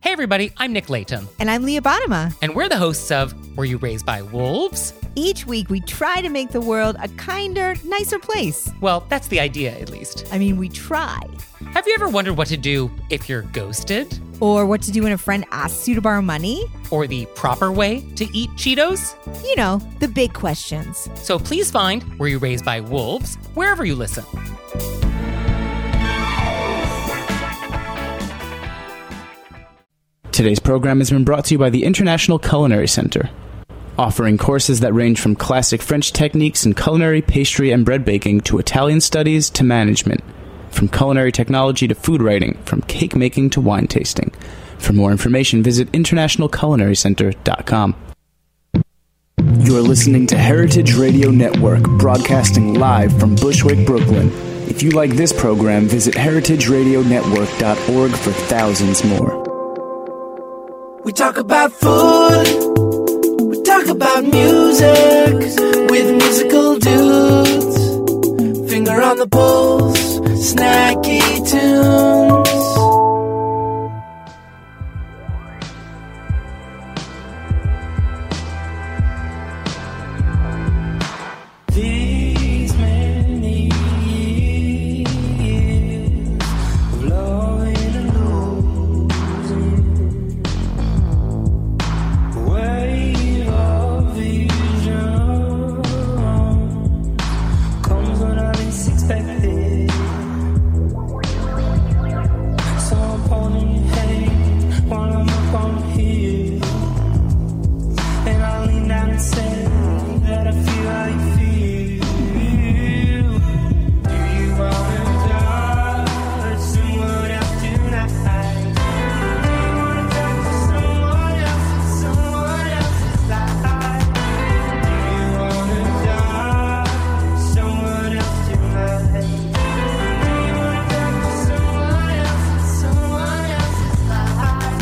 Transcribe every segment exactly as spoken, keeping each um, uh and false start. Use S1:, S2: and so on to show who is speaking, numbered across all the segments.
S1: Hey everybody, I'm Nick Layton.
S2: And I'm Leah Bottima.
S1: And we're the hosts of Were You Raised by Wolves?
S2: Each week we try to make the world a kinder, nicer place.
S1: Well, that's the idea, at least.
S2: I mean, we try.
S1: Have you ever wondered what to do if you're ghosted?
S2: Or what to do when a friend asks you to borrow money?
S1: Or the proper way to eat Cheetos?
S2: You know, the big questions.
S1: So please find Were You Raised by Wolves wherever you listen.
S3: Today's program has been brought to you by the International Culinary Center, offering courses that range from classic French techniques in culinary, pastry, and bread baking to Italian studies to management, from culinary technology to food writing, from cake making to wine tasting. For more information, visit international culinary center dot com. You're listening to Heritage Radio Network, broadcasting live from Bushwick, Brooklyn. If you like this program, visit heritage radio network dot org for thousands more.
S4: We talk about food, we talk about music, with musical dudes, finger on the pulse, snacky tunes. These many years of loving and losing, wave of vision comes when I least expect it. So upon your head while I'm up on here, and I lean down and say that I feel how you feel. Do you wanna touch someone else tonight? Do you wanna touch someone else in someone else's life? Do you wanna touch someone else tonight? Do you wanna touch someone else in someone else's life?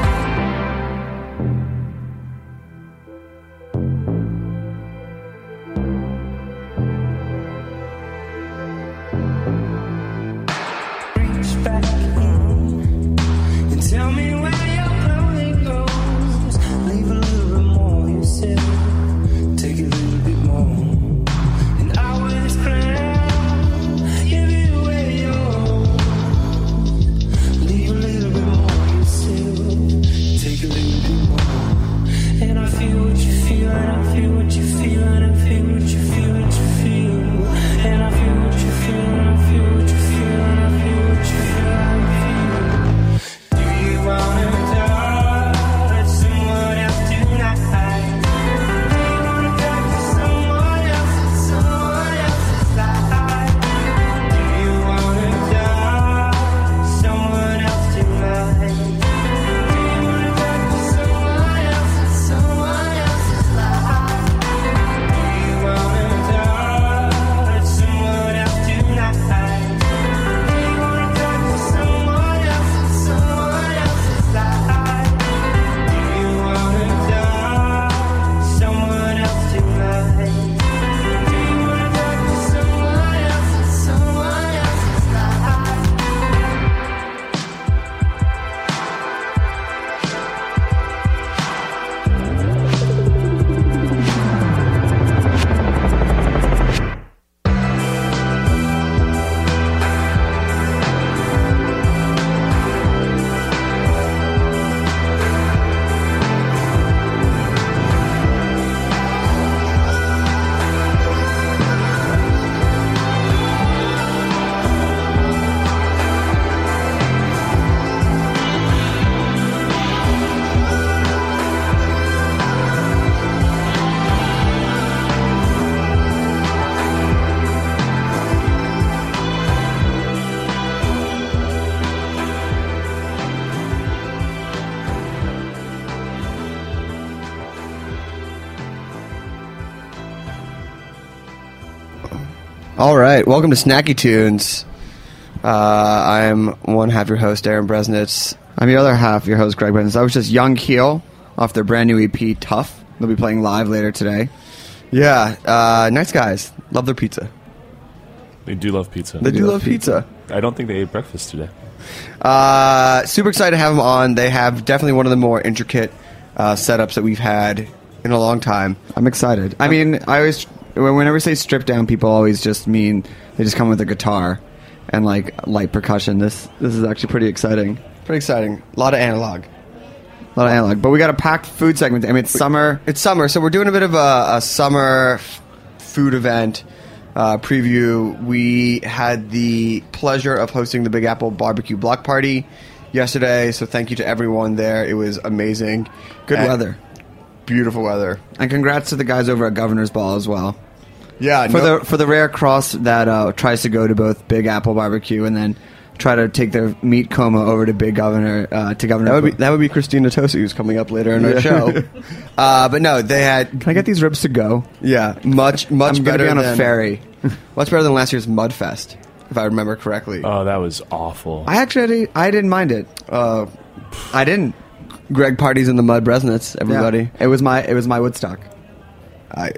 S4: Reach back and tell me where your clothing goes. Leave a little bit more yourself. Take a little bit more. And I will cry. Give it away, yo. Leave a little bit more yourself. Take a little bit more. And I feel what you feel, and I feel what you feel, and I feel what you feel, what you feel. And I feel what you feel, and I feel what you feel, and I feel what you feel, how you feel. Do you wanna touch someone else tonight? Do you wanna touch someone else in someone else's life? Do you wanna touch someone else tonight? Do you wanna touch someone else in someone else's life? Do you wanna touch someone else tonight? Do you wanna touch someone else in someone else's life? Do you wanna touch someone else tonight? Do you wanna touch someone else in someone else's life?
S5: All right, welcome to Snacky Tunes. Uh, I'm one half your host, Aaron Bresnitz. I'm the other half your host, Greg Bresnitz. I was just Young Keel off their brand new E P, Tough. They'll be playing live later today. Yeah, uh, nice guys. Love their pizza.
S6: They do love pizza.
S5: They, they do love pizza.
S6: pizza. I don't think they ate breakfast today.
S5: Uh, super excited to have them on. They have definitely one of the more intricate uh, setups that we've had in a long time.
S6: I'm excited. I mean, I always, whenever I say stripped down, people always just mean they just come with a guitar and like light percussion. This this is actually pretty exciting.
S5: Pretty exciting. A lot of analog.
S6: A lot of analog. But we got a packed food segment. I mean, it's summer.
S5: It's summer, so we're doing a bit of a, a summer f- food event uh, preview. We had the pleasure of hosting the Big Apple Barbecue Block Party yesterday, so thank you to everyone there. It was amazing.
S6: Good
S5: And
S6: weather.
S5: Beautiful weather.
S6: And congrats to the guys over at Governor's Ball as well.
S5: Yeah,
S6: For
S5: no-
S6: the for the rare cross that uh, tries to go to both Big Apple Barbecue and then try to take their meat coma over to Big Governor uh, to Governor.
S5: That would be that would be Christina Tosi, who's coming up later in our
S6: Yeah.
S5: show. Uh, but no, they had
S6: Can I get these ribs to go?
S5: yeah much much
S6: I'm gonna
S5: better
S6: be on a
S5: than,
S6: ferry.
S5: much better than last year's Mudfest, if I remember correctly.
S7: Oh, that was awful.
S6: I actually I didn't mind it.
S5: Uh,
S6: I didn't.
S5: Greg parties in the Mud Bresnitz, everybody.
S6: Yeah. It was my it was my Woodstock.
S5: I.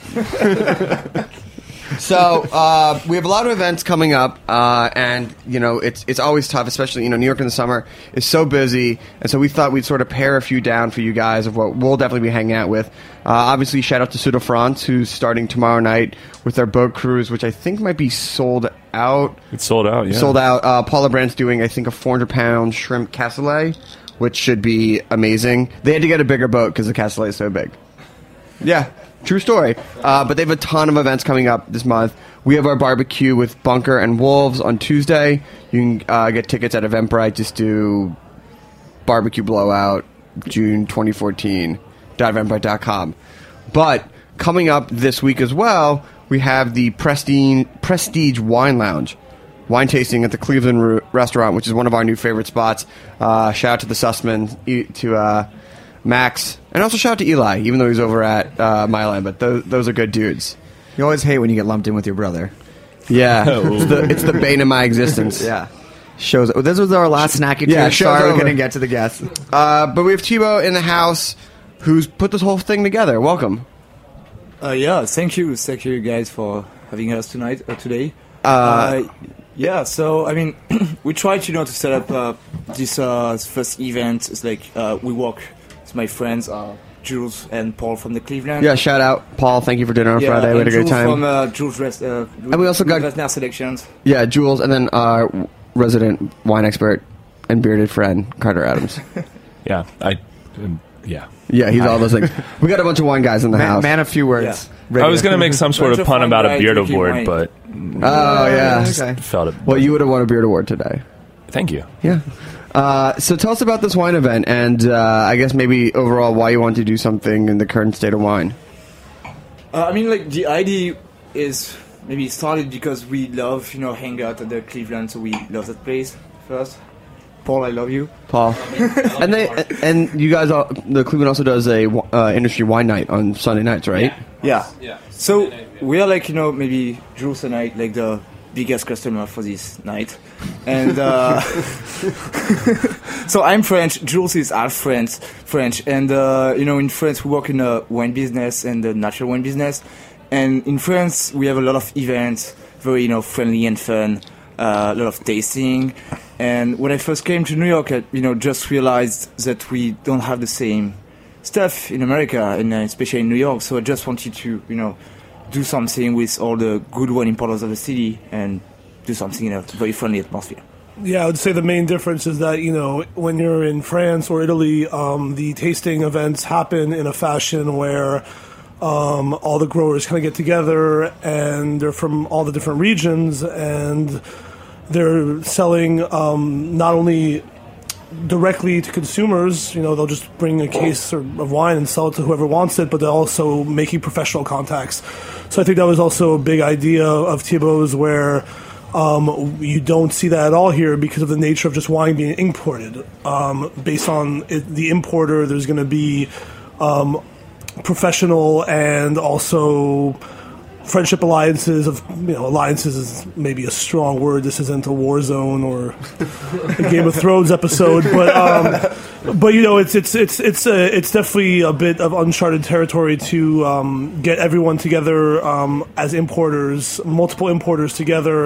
S5: So uh, we have a lot of events coming up, uh, and you know it's it's always tough, especially you know New York in the summer is so busy, and so we thought we'd sort of pare a few down for you guys of what we'll definitely be hanging out with. Uh, obviously, shout out to Sud de France, who's starting tomorrow night with their boat cruise, which I think might be sold out.
S7: It's sold out, yeah.
S5: Sold out. Uh, Paula Brandt's doing I think a four hundred pound shrimp cassoulet, which should be amazing. They had to get a bigger boat because the cassoulet is so big. Yeah. True story. Uh, but they have a ton of events coming up this month. We have our barbecue with Bunker and Wolves on Tuesday. You can uh, get tickets at Eventbrite. Just do Barbecue Blowout June twenty fourteen dot eventbrite dot com. But coming up this week as well, we have the Prestige, Prestige Wine Lounge. Wine tasting at the Cleveland Ru- Restaurant, which is one of our new favorite spots. Uh, shout out to the Sussman, e- to uh, Max, and also shout out to Eli, even though he's over at uh, Milan. But those, those are good dudes.
S6: You always hate when you get lumped in with your brother.
S5: Yeah, it's the, it's the bane of my existence.
S6: Yeah. Shows. Oh, this was our last snacky.
S5: Yeah,
S6: Yeah,
S5: show's
S6: sorry we
S5: over.
S6: couldn't get to the guests.
S5: Uh, but we have Thibaut in the house, who's put this whole thing together. Welcome.
S8: Uh, yeah, thank you, thank you guys for having us tonight, uh, today.
S5: Uh,
S8: Uh, yeah, so I mean, we tried, you know, to set up uh, this uh, first event. It's like uh, we work with my friends, uh, Jules and Paul from the Cleveland.
S5: Yeah, shout out Paul. Thank you for dinner on
S8: yeah,
S5: Friday. We had a
S8: and
S5: great
S8: Jules
S5: time.
S8: From uh, Jules Rest, uh,
S5: And we also got-
S8: Westner Selections.
S5: Yeah, Jules, and then our resident wine expert and bearded friend Carter Adams.
S7: Yeah, I, um, yeah.
S5: Yeah, he's all those things. We got a bunch of wine guys in the
S6: Man,
S5: house.
S6: man of few words.
S7: I was going to make some sort
S8: Bunch
S7: of
S8: of
S7: pun
S8: fun
S7: about a
S8: guys
S7: beard
S8: drinking
S7: award,
S8: wine.
S7: but
S5: Oh yeah.
S6: Okay.
S7: felt it.
S5: Well, you would have won a beard award today.
S7: Thank you.
S5: Yeah. Uh, so tell us about this wine event, and uh, I guess maybe overall why you want to do something in the current state of wine.
S8: Uh, I mean, like, the idea is maybe started because we love, you know, hang out at the Cleveland, so we love that place first. Paul, I love you.
S5: Paul, and they and you guys, all, the Cleveland also does a uh, industry wine night on Sunday nights, right?
S8: Yeah. Yeah. So we are like, you know, maybe Jules and I, like the biggest customer for this night. And uh, so I'm French, Jules is half French, French. And, uh, you know, in France we work in the wine business and the natural wine business. And in France we have a lot of events, very, you know, friendly and fun, uh, a lot of tasting. And when I first came to New York, I, you know, just realized that we don't have the same stuff in America, and uh, especially in New York. So I just wanted to, you know, do something with all the good wine importers of the city and do something in a very friendly atmosphere.
S9: Yeah, I would say the main difference is that, you know, when you're in France or Italy, um, the tasting events happen in a fashion where um, all the growers kind of get together and they're from all the different regions and they're selling um, not only directly to consumers, you know, they'll just bring a case or, of wine and sell it to whoever wants it, but they're also making professional contacts. So I think that was also a big idea of Thibaut's where um, you don't see that at all here because of the nature of just wine being imported. Um, based on it, the importer, there's going to be um, professional and also friendship alliances of, you know, alliances is maybe a strong word. This isn't a war zone or a Game of Thrones episode, but um, but you know, it's it's it's it's a, it's definitely a bit of uncharted territory to um, get everyone together um, as importers, multiple importers together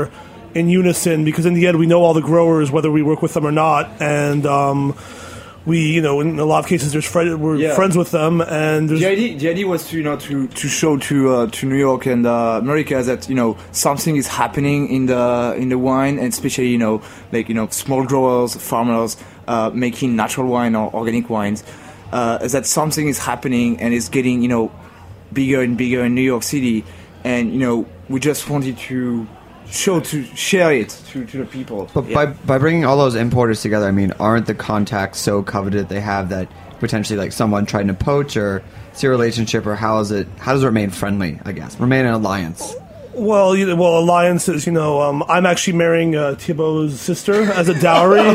S9: in unison, because in the end we know all the growers whether we work with them or not, and um, we, you know, in a lot of cases there's friend, we're
S8: Yeah.
S9: friends with them, and there's
S8: The idea, the idea was to you know to, to show to uh, to New York and uh, America that you know something is happening in the in the wine, and especially you know like you know small growers, farmers uh, making natural wine or organic wines. Uh, that something is happening and it's getting you know bigger and bigger in New York City, and you know we just wanted to show to share it to, to the people.
S5: But
S8: Yeah.
S5: by by bringing all those importers together, I mean, aren't the contacts so coveted they have that potentially like someone trying to poach, or see a relationship, or how is it? How does it remain friendly? I guess remain an alliance.
S9: Well, you know, well, alliances. You know, um, I'm actually marrying uh, Thibaut's sister as a dowry,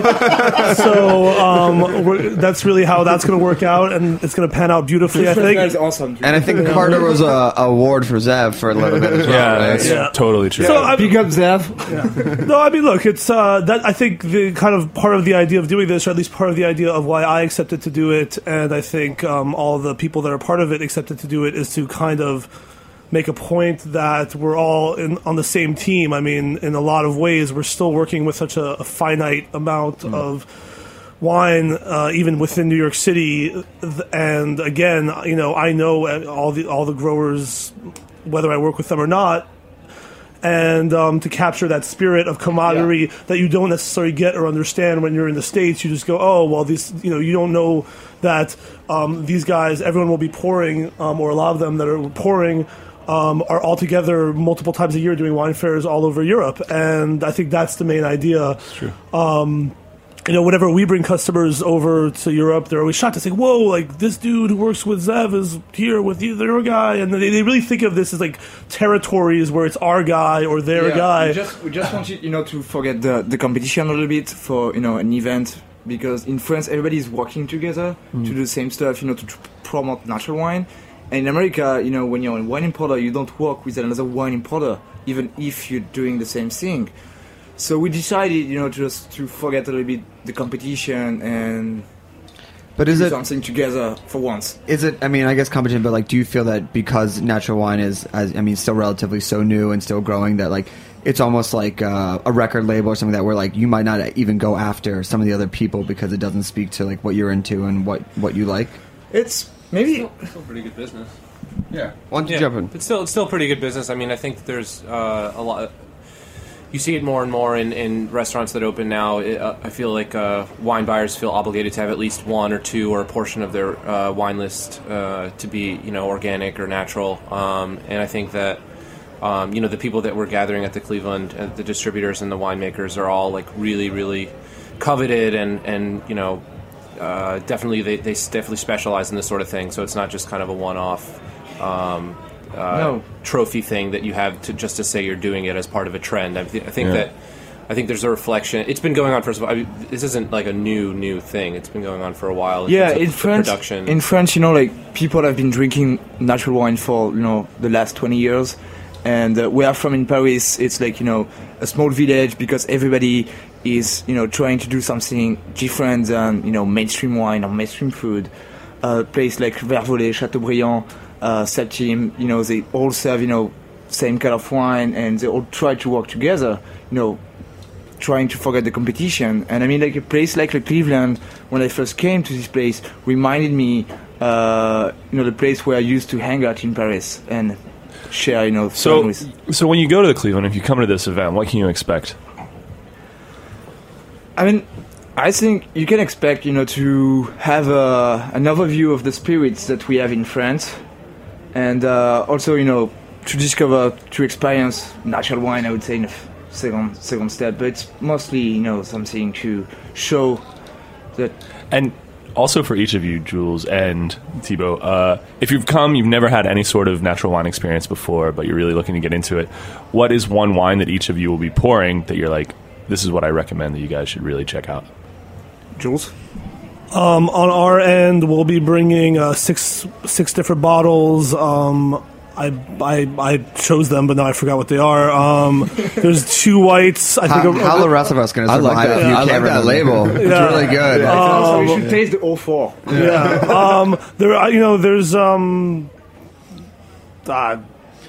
S9: so um, we're, that's really how that's going to work out, and it's going to pan out beautifully. I think.
S8: That's awesome.
S5: And I think Carter was a a award for Zev for a little bit as well.
S7: Yeah,
S5: right?
S7: that's
S9: Yeah.
S7: totally true.
S9: So I,
S8: Big up Zev.
S9: no, I mean, look, it's uh, that. I think the kind of part of the idea of doing this, or at least part of the idea of why I accepted to do it, and I think um, all the people that are part of it accepted to do it, is to kind of make a point that we're all in, on the same team. I mean, in a lot of ways, we're still working with such a, a finite amount
S5: Mm.
S9: of wine, uh, even within New York City. And again, you know, I know all the all the growers, whether I work with them or not. And um, to capture that spirit of camaraderie that you don't necessarily get or understand when you're in the States, you just go, oh, well, these, you know, you don't know that um, these guys, everyone will be pouring, um, or a lot of them that are pouring, um, are all together multiple times a year doing wine fairs all over Europe. And I think that's the main idea. That's
S7: true.
S9: Um, you know, whenever we bring customers over to Europe, they're always shocked to say, whoa, like, this dude who works with Zev is here with you, their guy. And they, they really think of this as, like, territories where it's our guy or their
S8: Yeah,
S9: guy.
S8: We just, we just want you, you know, to forget the, the competition a little bit for, you know, an event, because in France everybody is working together to do the same stuff, you know, to tr- promote natural wine. And in America, you know, when you're a wine importer, you don't work with another wine importer, even if you're doing the same thing. So we decided, you know, just to forget a little bit the competition and
S5: But is
S8: do
S5: it
S8: something together for once.
S5: is it? I mean, I guess competition. But like, do you feel that because natural wine is, as I mean, still relatively so new and still growing, that like it's almost like uh, a record label or something that where like you might not even go after some of the other people because it doesn't speak to like what you're into and what what you like?
S8: It's maybe
S10: Still pretty good business.
S5: Yeah. Why don't you
S10: Yeah,
S5: jump in?
S10: It's still it's still pretty good business. I mean, I think there's uh, a lot. You see it more and more in, in restaurants that open now. It, uh, I feel like uh, wine buyers feel obligated to have at least one or two or a portion of their uh, wine list uh, to be, you know, organic or natural. Um, and I think that um, you know, the people that we're gathering at the Cleveland, uh, the distributors and the winemakers, are all like really, really coveted and and you know. Uh, definitely, they, they definitely specialize in this sort of thing. So it's not just kind of a one-off um, uh,
S8: No.
S10: trophy thing that you have to just to say you're doing it as part of a trend. I, th- I think
S7: Yeah.
S10: that I think there's a reflection. It's been going on for. I mean, this isn't like a new new thing. It's been going on for a while. In
S8: yeah,
S10: terms of
S8: in
S10: the
S8: France,
S10: production.
S8: in France, you know, like people have been drinking natural wine for you know the last twenty years, and uh, where I'm from in Paris, it's like you know a small village because everybody is you know trying to do something different than you know mainstream wine or mainstream food. A uh, place like Vervolais, Chateaubriand, uh, Septime, you know, they all serve you know same kind of wine, and they all try to work together. You know. Trying to forget the competition. And I mean, like a place like Cleveland, when I first came to this place, reminded me, uh, you know, the place where I used to hang out in Paris and share, you know,
S7: So,
S8: fun with.
S7: so when you go to the Cleveland, if you come to this event, what can you expect?
S8: I mean, I think you can expect, you know, to have a, an overview of the spirits that we have in France, and uh, also, you know, to discover, to experience natural wine. I would say in a f- second second step, but it's mostly, you know, something to show that.
S7: And also for each of you, Jules and Thibaut, uh, if you've come, you've never had any sort of natural wine experience before, but you're really looking to get into it, what is one wine that each of you will be pouring that you're like, this is what I recommend that you guys should really check out?
S8: Jules?
S9: Um, on our end, we'll be bringing uh, six six different bottles. Um, I, I I chose them, but now I forgot what they are. Um, there's two whites. I
S5: How,
S9: think.
S5: how the rest of us going to
S6: I like
S5: survive
S6: that.
S5: if you
S6: I like
S5: can't
S6: that
S5: remember?
S6: label. It's
S9: Yeah.
S6: really good.
S8: so you should taste the O four.
S9: Yeah. um, there, are- you know, there's um, uh,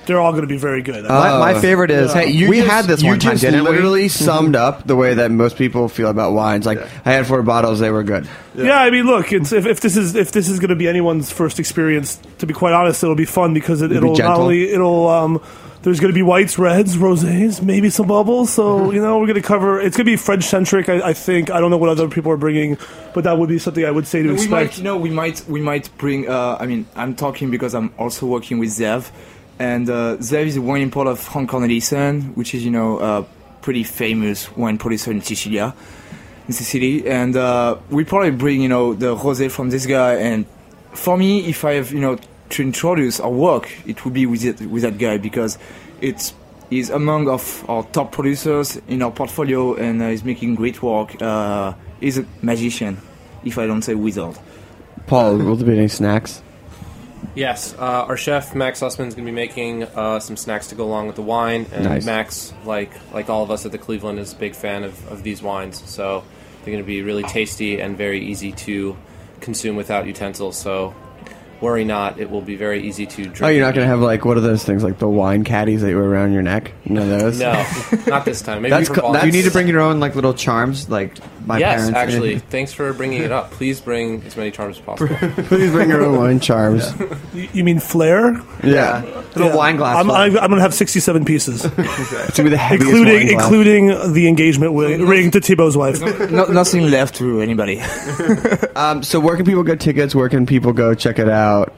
S9: they're all going to be very good.
S6: my, my favorite is
S5: Hey, you
S6: we
S5: just,
S6: had this
S5: you
S6: one time,
S5: just
S6: didn't we?
S5: literally summed up the way that most people feel about wines. Like I had four bottles, they were good.
S9: Yeah, I mean, look, it's, if, if this is if this is going to be anyone's first experience, to be quite honest, it'll be fun because it,
S5: It'll
S9: it'll
S5: be
S9: not
S5: gentle.
S9: only it'll um, there's going to be whites, reds, rosés, maybe some bubbles. So you know, we're going to cover. It's going to be French centric, I, I think. I don't know what other people are bringing, but that would be something I would say to
S8: we
S9: expect.
S8: might, you know, we might, we might bring. Uh, I mean, I'm talking because I'm also working with Zev, and uh, Zev is a wine importer of Frank Cornelissen, which is, you know, a pretty famous wine producer in Sicilia, in Sicily, and uh, we probably bring, you know, the rosé from this guy. And for me, if I have, you know, to introduce our work, it would be with it, with that guy because it's he's among of our top producers in our portfolio, and uh, he's making great work. Uh, he's a magician, if I don't say wizard.
S6: Paul, will there be any snacks?
S10: Yes, uh, our chef Max Sussman is going to be making uh, some snacks to go along with the wine, and
S6: Nice.
S10: Max, like like all of us at the Cleveland, is a big fan of, of these wines. So they're going to be really tasty and very easy to consume without utensils. So worry not, it will be very easy to drink.
S6: Oh, you're not going to have like what are those things like the wine caddies that you wear around your neck? None of those.
S10: No, not this time. Maybe
S6: That's
S10: for
S6: co-
S10: Paul.
S6: that's-
S5: Do you need to bring your own like little charms? Like my
S10: yes,
S5: parents.
S10: actually. Thanks for bringing it up. Please bring as many charms as possible.
S6: Please bring your own wine charms.
S9: You, you mean flair?
S6: Yeah.
S5: Little wine glass.
S9: I'm,
S5: full.
S9: I'm, I'm going to have sixty-seven pieces,
S6: It's gonna be the heaviest
S9: including
S6: wine glass.
S9: including the engagement wi- ring to Thibaut's wife.
S8: No, nothing left to anybody.
S6: Um, so where can people get tickets? Where can people go check it out?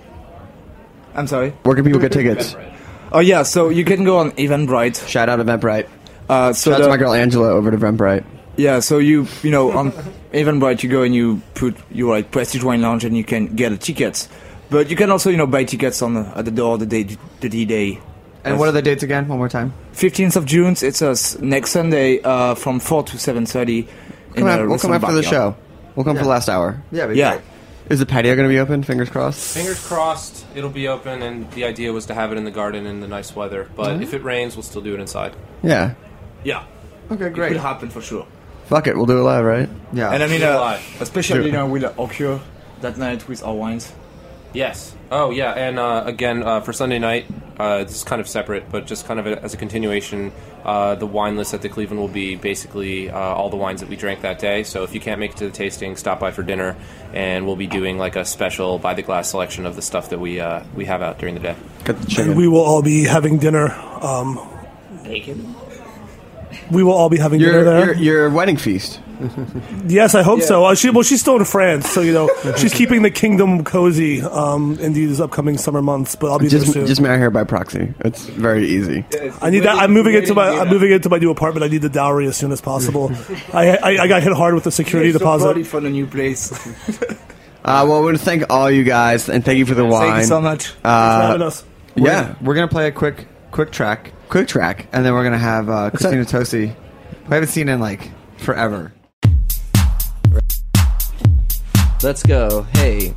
S8: I'm sorry.
S6: Where can people get tickets?
S8: Oh yeah, so you can go on Eventbrite.
S6: Shout out Eventbrite.
S8: Uh, so
S6: Shout out
S8: the-
S6: to my girl Angela over at Eventbrite.
S8: Yeah, so you you know on Eventbrite you go and you put you write Prestige Wine Lounge and you can get a tickets, but you can also you know buy tickets on the, at the door the day the D day.
S5: And what are the dates again? One more time.
S8: Fifteenth of June. It's us next Sunday uh, from four to seven thirty.
S5: Come af- we'll come after the show. We'll come for the last hour.
S6: Yeah.
S8: Yeah.
S6: Is the patio going to be open? Fingers crossed.
S10: Fingers crossed, it'll be open, and the idea was to have it in the garden in the nice weather. But if it rains, we'll still do it inside.
S6: Yeah.
S8: Yeah.
S5: Okay,
S8: It
S5: great.
S8: could happen for sure.
S6: Fuck it. We'll do it live, right?
S5: Yeah.
S8: And I mean,
S10: Do it
S8: uh,
S10: live.
S8: especially you know with occur that night with our wines.
S10: Yes. Oh, yeah. And uh, again, uh, for Sunday night, uh, this is kind of separate, but just kind of a, as a continuation, uh, the wine list at the Cleveland will be basically uh, all the wines that we drank that day. So if you can't make it to the tasting, stop by for dinner, and we'll be doing like a special by the glass selection of the stuff that we uh, we have out during the day.
S6: Got the
S9: And
S6: chicken.
S9: we will all be having dinner. Um, we will all be having dinner
S6: Your,
S9: there.
S6: your your wedding feast.
S9: Yes, I hope so. Uh, she, well, she's still in France, so you know she's keeping the kingdom cozy um, in these upcoming summer months. But I'll be
S6: Just
S9: there soon.
S6: just marry her by proxy. It's very easy.
S9: I need that. I'm moving into my. I'm moving into my new apartment. I need the dowry as soon as possible. I, I I got hit hard with the security
S8: So
S9: deposit.
S8: proud for the new place.
S6: Uh, well, I want to thank all you guys and thank you for the wine.
S8: Thank you so much.
S9: Thanks for having
S6: Uh,
S9: us.
S6: yeah,
S5: We're gonna play a quick quick track,
S6: quick track.
S5: and then we're gonna have uh, Christina Tosi, who I haven't seen in like forever.
S11: Let's go. Hey.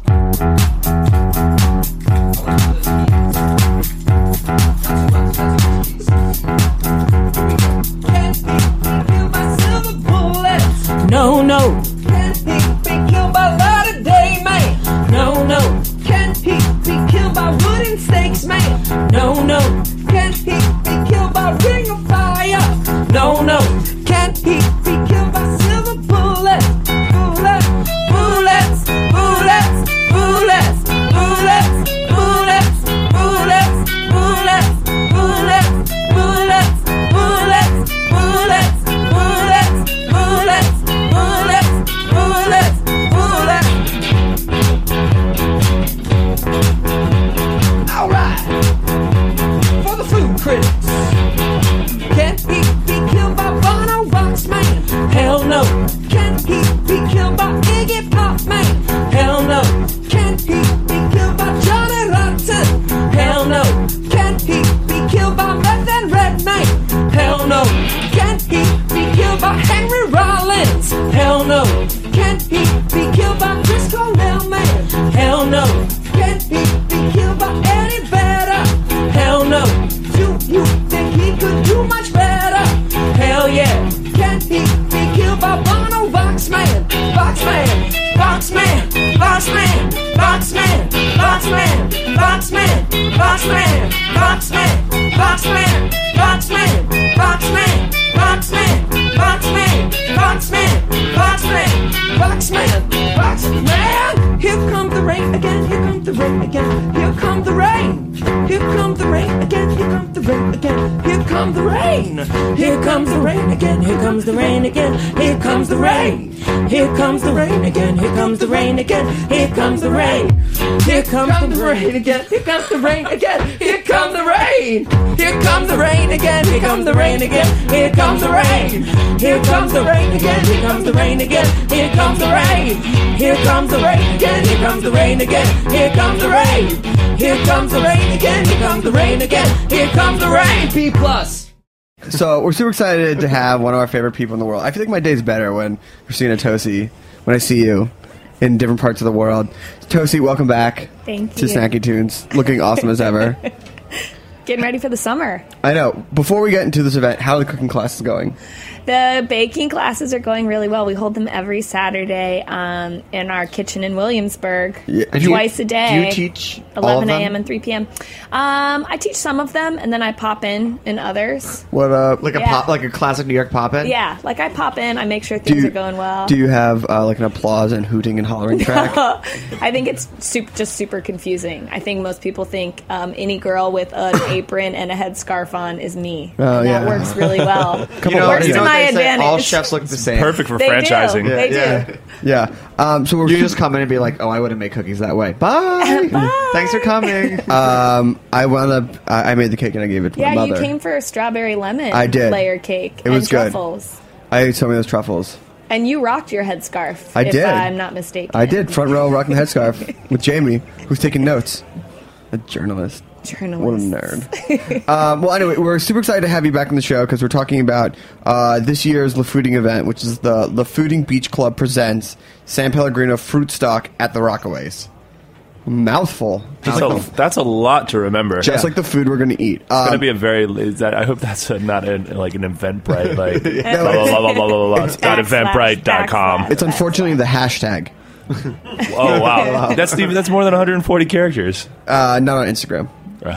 S12: No, no. Can't he be killed by light of day, man? No, no. Can't he be killed by wooden stakes, man? No, no. Can't he be killed by ring of fire? No, no. Can't he be killed by silver bullets? Bullets, bullets, bullets, bullets, bullets, bullets, bullets, bullets, bullets, bullets, bullets, bullets, bullets, bullets, bullets, bullets, bullets. All right, for the food critics. Can't he be killed by Bono Box Man? Hell no. Can't he be killed by Iggy Pop Man? Hell no. Can't he be killed by Johnny Rotten? Hell no. Can't he be killed by Meth and Red Man? Hell no. Can't he be killed by Henry Rollins? Hell no. Can't he be killed by Chris Cornell Man? Hell no. Can't he be killed by Eddie Vedder? Hell no. Do you think he could do much better? Hell yeah. Can't he be killed by Bono Boxman? Boxman, Boxman, Boxman, Boxman, Boxman, Boxman, Boxman, Boxman, Boxman, Boxman, Boxman, Boxman, Boxman, Boxman, Boxman, Boxman, Boxman. Here comes the rain again, here comes the rain again, here comes the rain. Here comes the rain again, here comes the rain again, here comes the rain. Here comes the rain again, here comes the rain again, here comes the rain. Here comes the rain again, here comes the rain again, here comes the rain. Here comes the rain again, here comes the rain again, here comes the rain. Here comes the rain again, here comes the rain again, here comes the rain. Here comes the rain again, here comes the rain again, here comes the rain. Here comes the rain again, here comes the rain again, here comes the rain. Here comes the rain again, here comes the rain again, here comes the rain. B plus.
S5: So we're super excited to have one of our favorite people in the world. I feel like my day's better when Christina Tosi, when I see you in different parts of the world. Tosi, welcome back.
S13: Thank
S5: to
S13: you.
S5: Snacky Tunes. Looking awesome as ever.
S13: Getting ready for the summer.
S5: I know. Before we get into this event, how are the cooking classes going?
S13: The baking classes are going really well. We hold them every Saturday um, in our kitchen in Williamsburg,
S5: Yeah. Do you-
S13: twice a day.
S5: do you teach all of
S13: eleven
S5: them?
S13: a.m. and three p.m. Um, I teach some of them, and then I pop in in others.
S5: What uh
S6: Like a
S13: Yeah.
S6: pop, like a classic New York pop-in.
S13: Yeah, like I pop in, I make sure
S5: Do
S13: things
S5: you-
S13: are going well.
S5: Do you have uh, like an applause and hooting and hollering track?
S13: I think it's super, just super confusing. I think most people think um, any girl with an apron and a headscarf on is me.
S5: Oh,
S13: and
S5: yeah.
S13: that works really well.
S6: You know,
S13: works
S6: you
S13: to
S6: know what
S13: my
S6: they say,
S13: advantage.
S6: all chefs look the same.
S7: Perfect for
S13: They do.
S7: franchising.
S13: They do.
S6: Yeah.
S5: Yeah. Um, so we're
S6: You just come in and be like, "Oh, I wouldn't make cookies that way." Bye.
S13: Bye.
S6: Thanks for coming.
S5: Um, I wound up. I I made the cake and I gave it to
S13: Yeah,
S5: my
S13: you
S5: mother.
S13: came for a strawberry lemon
S5: I did.
S13: layer cake
S5: It was
S13: and
S5: good.
S13: truffles.
S5: I ate some of those truffles.
S13: And you rocked your headscarf.
S5: I
S13: if
S5: did.
S13: I'm not mistaken.
S5: I did front row rocking the headscarf with Jamie, who's taking notes. A journalist.
S13: Journalist.
S5: What a nerd. um, well, anyway, we're super excited to have you back on the show because we're talking about uh, this year's LaFooding event, which is the LaFooding Beach Club presents San Pellegrino Fruit Stock at the Rockaways. Mouthful.
S7: That's,
S5: Just,
S7: a,
S5: like,
S7: that's a lot to remember.
S5: just like the food we're going to eat.
S7: It's gonna
S5: Um,
S7: be a very. Is that, I hope that's a, not a, like an Eventbrite. Like
S5: No,
S7: blah, blah, blah, blah, blah, blah, blah, dot eventbrite dot com.
S5: it's unfortunately the hashtag.
S7: Oh wow, that's even that's more than one hundred forty characters.
S5: Uh, not on Instagram.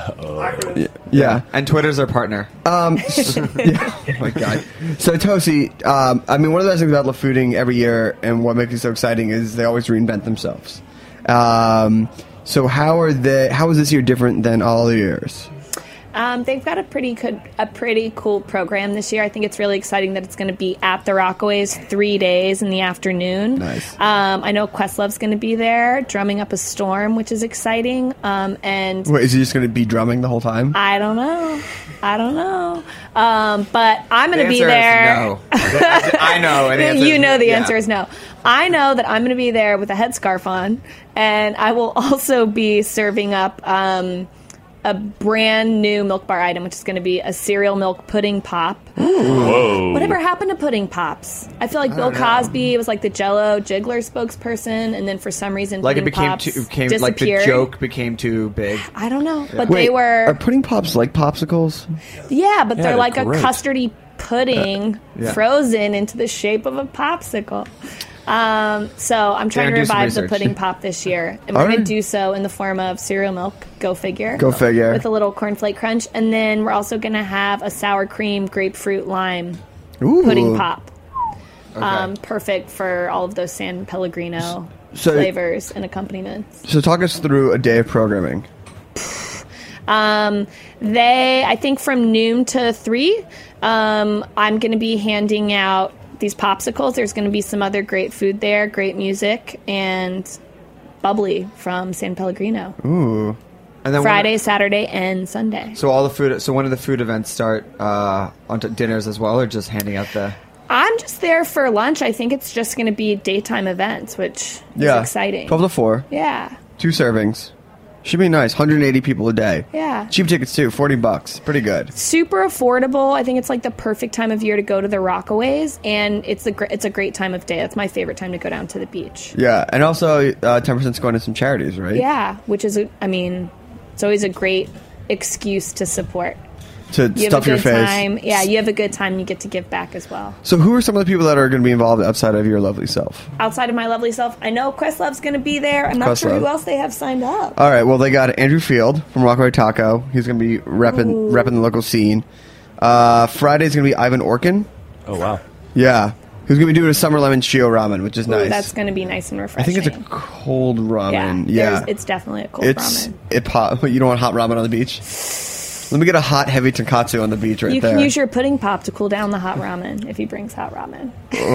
S7: Oh.
S5: Yeah.
S6: And Twitter's our partner.
S5: Um, yeah. Oh my god. So Tosi, um, I mean, one of the best things about LaFooding every year, and what makes it so exciting, is they always reinvent themselves. Um, so how are they? How is this year different than all the years?
S13: Um, they've got a pretty good, a pretty cool program this year. I think it's really exciting that it's going to be at the Rockaways three days in the afternoon.
S5: Nice.
S13: Um, I know Questlove's going to be there, drumming up a storm, which is exciting. Um, and
S5: Wait, is he just going to be drumming the whole time?
S13: I don't know. I don't know. Um, but I'm going to
S6: The
S13: be
S6: answer is
S13: there.
S6: no. I know. And the answer
S13: you
S6: is
S13: know
S6: no.
S13: the
S6: Yeah.
S13: answer is no. I know that I'm going to be there with a headscarf on, and I will also be serving up um, a brand new Milk Bar item, which is going to be a cereal milk pudding pop.
S7: Whoa.
S13: Whatever happened to pudding pops? I feel like Bill Cosby was like the Jello Jiggler spokesperson, and then for some reason,
S6: Like it
S13: pudding
S6: became
S13: pops
S6: too, became like the
S13: disappeared.
S6: joke became too big.
S13: I don't know, but
S5: Wait,
S13: they were
S5: Are pudding pops like popsicles?
S13: yeah, but
S7: Yeah,
S13: they're
S7: they're
S13: like
S7: great.
S13: a custardy pudding
S6: yeah.
S13: frozen into the shape of a popsicle. Um, so I'm trying
S6: Darren,
S13: to
S6: do some
S13: revive the
S6: research.
S13: pudding pop this year, and
S5: All
S13: we're going
S5: right.
S13: to do so in the form of cereal milk. Go figure.
S5: Go figure.
S13: With a little cornflake crunch, and then we're also going to have a sour cream grapefruit lime
S5: Ooh.
S13: pudding pop. Um, perfect for all of those San Pellegrino
S5: So-
S13: flavors and accompaniments.
S5: So talk us through a day of programming.
S13: Um, they, I think from noon to three, um, I'm going to be handing out these popsicles. There's going to be some other great food there, great music, and bubbly from San Pellegrino.
S5: Ooh.
S6: And then
S13: Friday, Saturday, and Sunday.
S6: So all the food. So when do the food events start? Uh, on t- dinners as well, or just handing out the?
S13: I'm just there for lunch. I think it's just going to be daytime events, which
S5: Yeah.
S13: is exciting.
S5: twelve to four.
S13: Yeah.
S5: Two servings. Should be nice. one hundred eighty people a day.
S13: Yeah.
S5: Cheap tickets too. forty bucks. Pretty good.
S13: Super affordable. I think it's like the perfect time of year to go to the Rockaways, and it's a gr- it's a great time of day. That's my favorite time to go down to the beach.
S5: Yeah. And also uh, ten percent is going to some charities, right?
S13: Yeah, which is, a, I mean, it's always a great excuse to support.
S5: to
S13: You have a
S5: stuff your
S13: good
S5: face.
S13: time. Yeah, you have a good time. You get to give back as well.
S5: So who are some of the people that are going to be involved outside of your lovely self?
S13: Outside of my lovely self, I know Questlove's going to be there. I'm not sure
S5: Questlove.
S13: who else they have signed up.
S5: All right. Well, they got Andrew Field from Rockaway Taco. He's going to be repping
S13: Ooh.
S5: repping the local scene. Uh, Friday's going to be Ivan Orkin.
S7: Oh wow.
S5: Yeah. Who's going to be doing a summer lemon shio ramen, which is
S13: Ooh,
S5: nice.
S13: That's going to be nice and
S5: I
S13: refreshing.
S5: think it's a cold ramen.
S13: Yeah,
S5: Yeah.
S13: there's- it's definitely a cold
S5: It's
S13: ramen.
S5: it pop. You don't want hot ramen on the beach? Let me get a hot heavy tonkatsu on the beach right
S13: you
S5: there.
S13: can use your pudding pop to cool down the hot ramen if he brings hot ramen.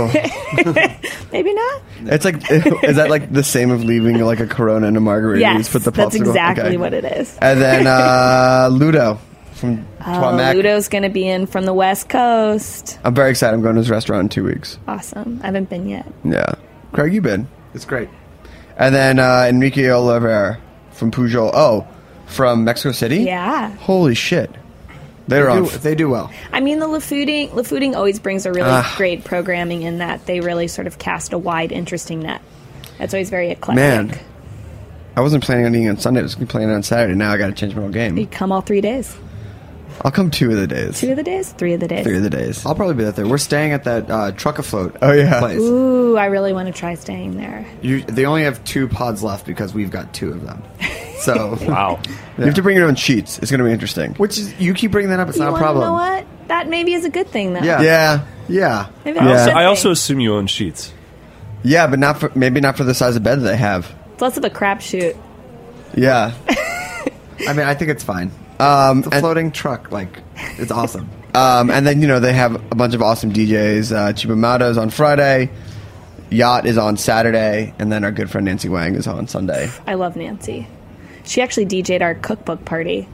S13: Maybe not.
S5: It's like, is that like the same of leaving like a Corona and a margarita? You
S13: Yes,
S5: just put the
S13: that's
S5: popsicle-
S13: exactly
S5: okay.
S13: what it is.
S5: And then uh, Ludo from
S13: Oh,
S5: Twamak.
S13: Ludo's going to be in from the West Coast.
S5: I'm very excited. I'm going to his restaurant in two weeks.
S13: Awesome. I haven't been yet.
S5: Yeah. Craig, you been?
S6: It's great.
S5: And then uh, Enrique Oliver from Pujol. Oh, from Mexico City?
S13: Yeah.
S5: Holy shit. They're
S6: They
S5: on.
S6: do, they do well.
S13: I mean, the LaFooding, LaFooding always brings a really
S5: Ah.
S13: great programming in that they really sort of cast a wide, interesting net. That's always very eclectic.
S5: Man. I wasn't planning on eating on Sunday. I was planning on Saturday. Now I got to change my whole game.
S13: You come all three days.
S5: I'll come two of the days.
S13: Two of the days? Three of the days.
S5: Three of the days.
S6: I'll probably be there. We're staying at that uh, truck afloat.
S5: Oh, yeah.
S6: Place.
S13: Ooh, I really want to try staying there.
S6: You, they only have two pods left because we've got two of them. So
S7: Wow.
S5: You have to bring your own sheets. It's going to be interesting.
S6: Which is you keep bringing that up. It's
S13: you
S6: not a
S13: wanna
S6: problem.
S13: know what? That maybe is a good thing, though.
S6: Yeah.
S5: Yeah.
S6: Yeah.
S13: Maybe
S7: I
S13: that's a
S7: also,
S13: good
S7: I
S13: thing.
S7: also assume you own sheets.
S5: Yeah, but not for maybe not for the size of bed that they have.
S13: It's less of a crapshoot.
S5: Yeah.
S6: I mean, I think it's fine.
S5: Um,
S6: It's a
S5: and,
S6: floating truck. Like, it's awesome.
S5: um, and then, you know, they have a bunch of awesome D Js. Uh, Chibamado's on Friday. Yacht is on Saturday. And then our good friend Nancy Wang is on Sunday.
S13: I love Nancy. She actually D J'd our cookbook party.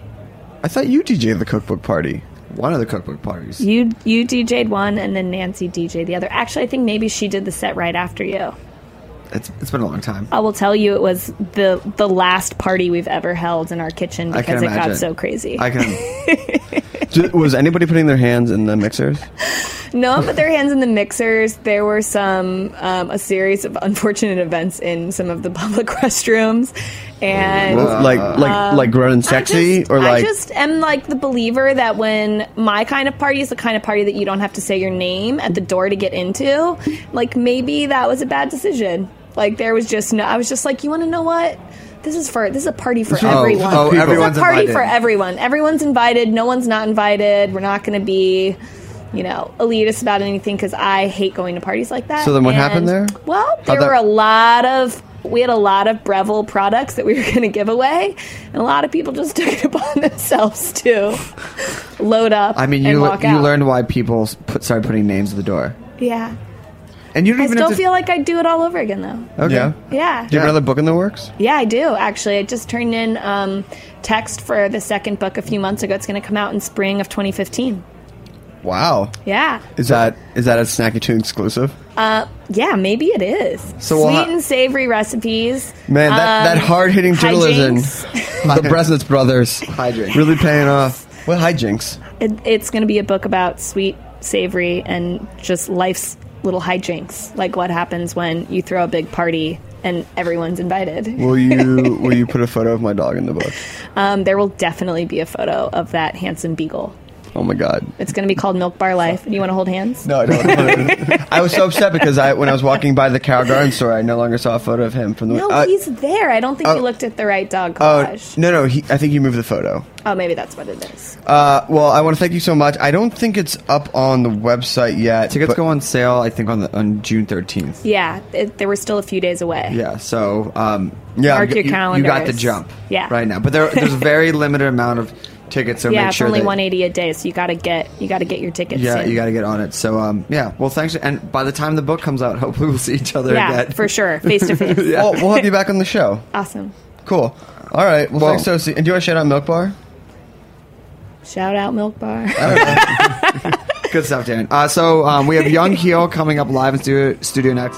S5: I thought you D J'd the cookbook party.
S6: One of the cookbook parties.
S13: You you D J'd one, and then Nancy D J'd the other. Actually, I think maybe she did the set right after you.
S6: It's it's been a long time.
S13: I will tell you, it was the the last party we've ever held in our kitchen
S5: I can
S13: because it got
S5: imagine.
S13: so crazy.
S5: I can. J- Was anybody putting their hands in the mixers?
S13: No one put their hands in the mixers. There were some um, a series of unfortunate events in some of the public restrooms, and
S5: Well, like like
S13: um,
S5: like grown and
S13: I
S5: sexy,
S13: just-
S5: or like
S13: I just am like the believer that when my kind of party is the kind of party that you don't have to say your name at the door to get into, like maybe that was a bad decision. Like there was just no. I was just like, you want to know what? This is for this is a party for
S6: Oh,
S13: everyone.
S6: oh,
S13: This is
S6: everyone's
S13: a party
S6: invited.
S13: for everyone. Everyone's invited. No one's not invited. We're not going to be, you know, elitist about anything because I hate going to parties like that.
S5: So then what
S13: And,
S5: happened there?
S13: Well,
S5: How'd
S13: there
S5: that-
S13: were a lot of we had a lot of Breville products that we were going to give away, and a lot of people just took it upon themselves to load up.
S6: I mean,
S13: and
S6: you
S13: walk
S6: you
S13: out.
S6: learned why people s- put started putting names at the door,
S13: Yeah,
S6: and you don't
S13: I
S6: even
S13: still
S6: have to.
S13: feel like I'd do it all over again though.
S6: Okay.
S5: Yeah.
S13: Yeah.
S5: Do you have another book in the works?
S13: Yeah, I do actually. I just turned in um, text for the second book a few months ago. It's going to come out in spring of twenty fifteen.
S5: Wow.
S13: Yeah.
S5: Is that is that a Snacky Tune exclusive?
S13: Uh, yeah, maybe it is.
S5: So
S13: Sweet
S5: we'll ha-
S13: and savory recipes.
S5: Man, that, that
S13: Um,
S5: hard hitting journalism,
S13: hijinks.
S5: the Bresnitz brothers,
S6: Hijinks.
S5: really paying off. What hijinks?
S13: It, it's going to be a book about sweet, savory, and just life's little hijinks, like what happens when you throw a big party and everyone's invited.
S5: Will you will you put a photo of my dog in the book?
S13: Um, there will definitely be a photo of that handsome beagle.
S5: Oh my god.
S13: It's going to be called Milk Bar Life. Do you want to hold hands?
S5: No, I don't. I was so upset because I when I was walking by the Carroll Garden store, I no longer saw a photo of him from the.
S13: No,
S5: uh,
S13: he's there. I don't think
S5: oh.
S13: you looked at the right dog
S5: Oh
S13: collage.
S5: no no! He, I think you moved the photo.
S13: Oh, maybe that's what it is.
S5: Uh, well, I want to thank you so much. I don't think it's up on the website yet.
S6: Tickets
S5: but-
S6: go on sale, I think, on the on June thirteenth.
S13: Yeah, it, there were still a few days away.
S6: Yeah, so um,
S5: Yeah,
S13: Mark your
S6: you, you got the
S13: calendars.
S6: jump.
S13: Yeah.
S6: right now, but there, there's a very limited amount of tickets, so
S13: yeah,
S6: make
S13: it's
S6: sure
S13: only
S6: that
S13: one eighty a day, so you got to get you got to get your tickets.
S6: yeah,
S13: soon.
S6: you got to get on it. So um, yeah, well, thanks, and by the time the book comes out, hopefully we'll see each other
S13: Yeah,
S6: again.
S13: for sure, face to face.
S6: Yeah.
S5: Well, we'll have you back on the show.
S13: Awesome.
S5: Cool. All right. Well,
S6: Well-
S5: thanks, Sosie. And do you want to shout out Milk Bar?
S13: Shout out Milk Bar.
S6: Good stuff, Dan. Uh, so um, we have Young Heel coming up live in studio, studio next.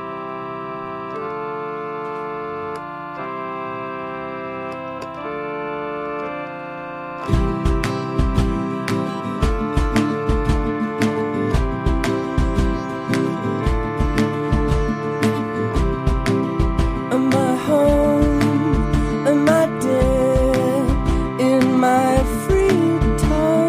S12: Am I home? Am I dead? In my free time,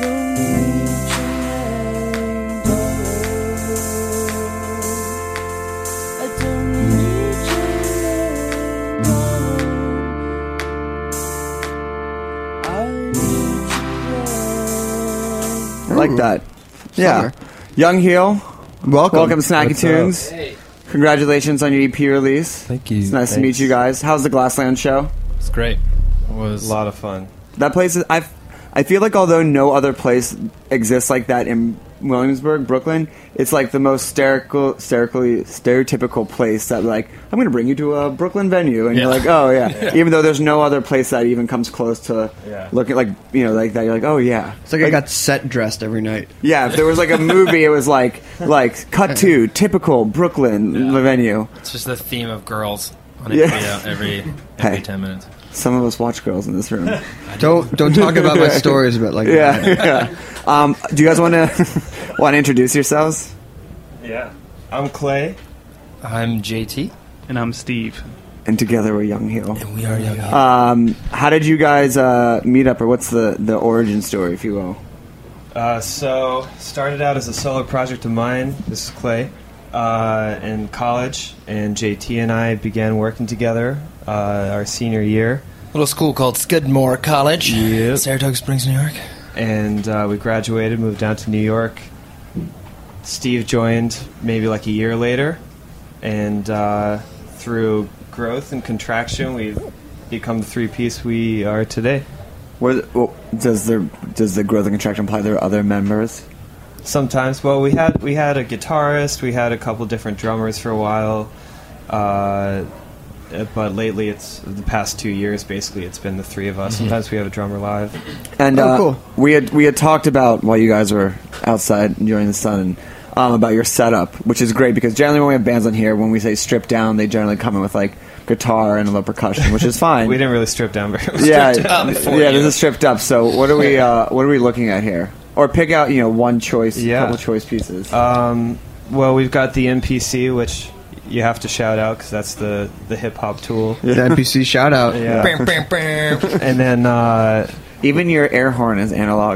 S4: don't need your name, darling. I don't need your name, darling. I need your
S5: I like that. Yeah. Young Heel,
S6: welcome.
S5: Welcome to Snacky
S6: What's
S5: Tunes.
S6: up?
S10: Hey.
S5: Congratulations on your E P release.
S14: Thank you.
S5: It's nice to
S14: Thanks.
S5: meet you guys. How's the Glassland show?
S14: It's great. It was
S6: A lot of fun.
S5: That place is. I. I feel like although no other place exists like that in Williamsburg, Brooklyn, it's like the most hysterical, hysterically stereotypical place that like I'm going to bring you to a Brooklyn venue, and
S14: Yeah.
S5: you're like, oh yeah.
S14: Yeah.
S5: Even though there's no other place that even comes close to
S6: Yeah.
S5: looking like you know like that. You're like, oh yeah.
S6: It's like, I got set dressed every night.
S5: Yeah, if there was like a movie, it was like like cut to typical Brooklyn venue.
S14: It's just the theme of girls on
S5: Yeah.
S14: H B O every every
S5: Hey.
S14: ten minutes.
S5: Some of us watch girls in this room.
S6: Don't don't talk about my stories about like
S5: yeah.
S6: that.
S5: yeah. Um, do you guys want to want to introduce yourselves?
S6: Yeah. I'm Clay.
S14: I'm J T.
S3: And I'm Steve.
S5: And together we're Young Heel.
S14: And we are Young Heel.
S5: Um, how did you guys uh, meet up, or what's the, the origin story, if you will?
S6: Uh, so, started out as a solo project of mine. This is Clay. Uh, in college, and J T and I began working together uh, our senior year.
S14: Little school called Skidmore College.
S6: Yep.
S14: Saratoga Springs, New York.
S6: And uh, we graduated, moved down to New York. Steve joined maybe like a year later, and uh, through growth and contraction, we've become the three-piece we are today.
S5: What, well, does the does the growth and contraction apply to other members?
S6: Sometimes. Well, we had we had a guitarist, we had a couple different drummers for a while, uh, but lately it's the past two years. Basically, it's been the three of us.
S5: Mhm.
S6: Sometimes we have a drummer live.
S5: And
S6: Oh,
S5: uh,
S6: cool.
S5: we had we had talked about while you guys were outside enjoying the sun, um, about your setup, which is great because generally when we have bands on here, when we say strip down, they generally come in with like guitar and a little percussion, which is fine.
S6: We didn't really strip down very much.
S5: yeah,
S6: Stripped down for
S5: yeah,
S6: you.
S5: this is stripped up. So what are we uh, what are we looking at here? Or pick out you know one choice,
S6: Yeah.
S5: couple choice pieces.
S6: Um, well, we've got the M P C, which you have to shout out because that's the, the hip hop tool.
S5: The M P C shout out.
S6: Yeah.
S5: Bam, bam, bam.
S6: And then uh,
S5: even your air horn is analog.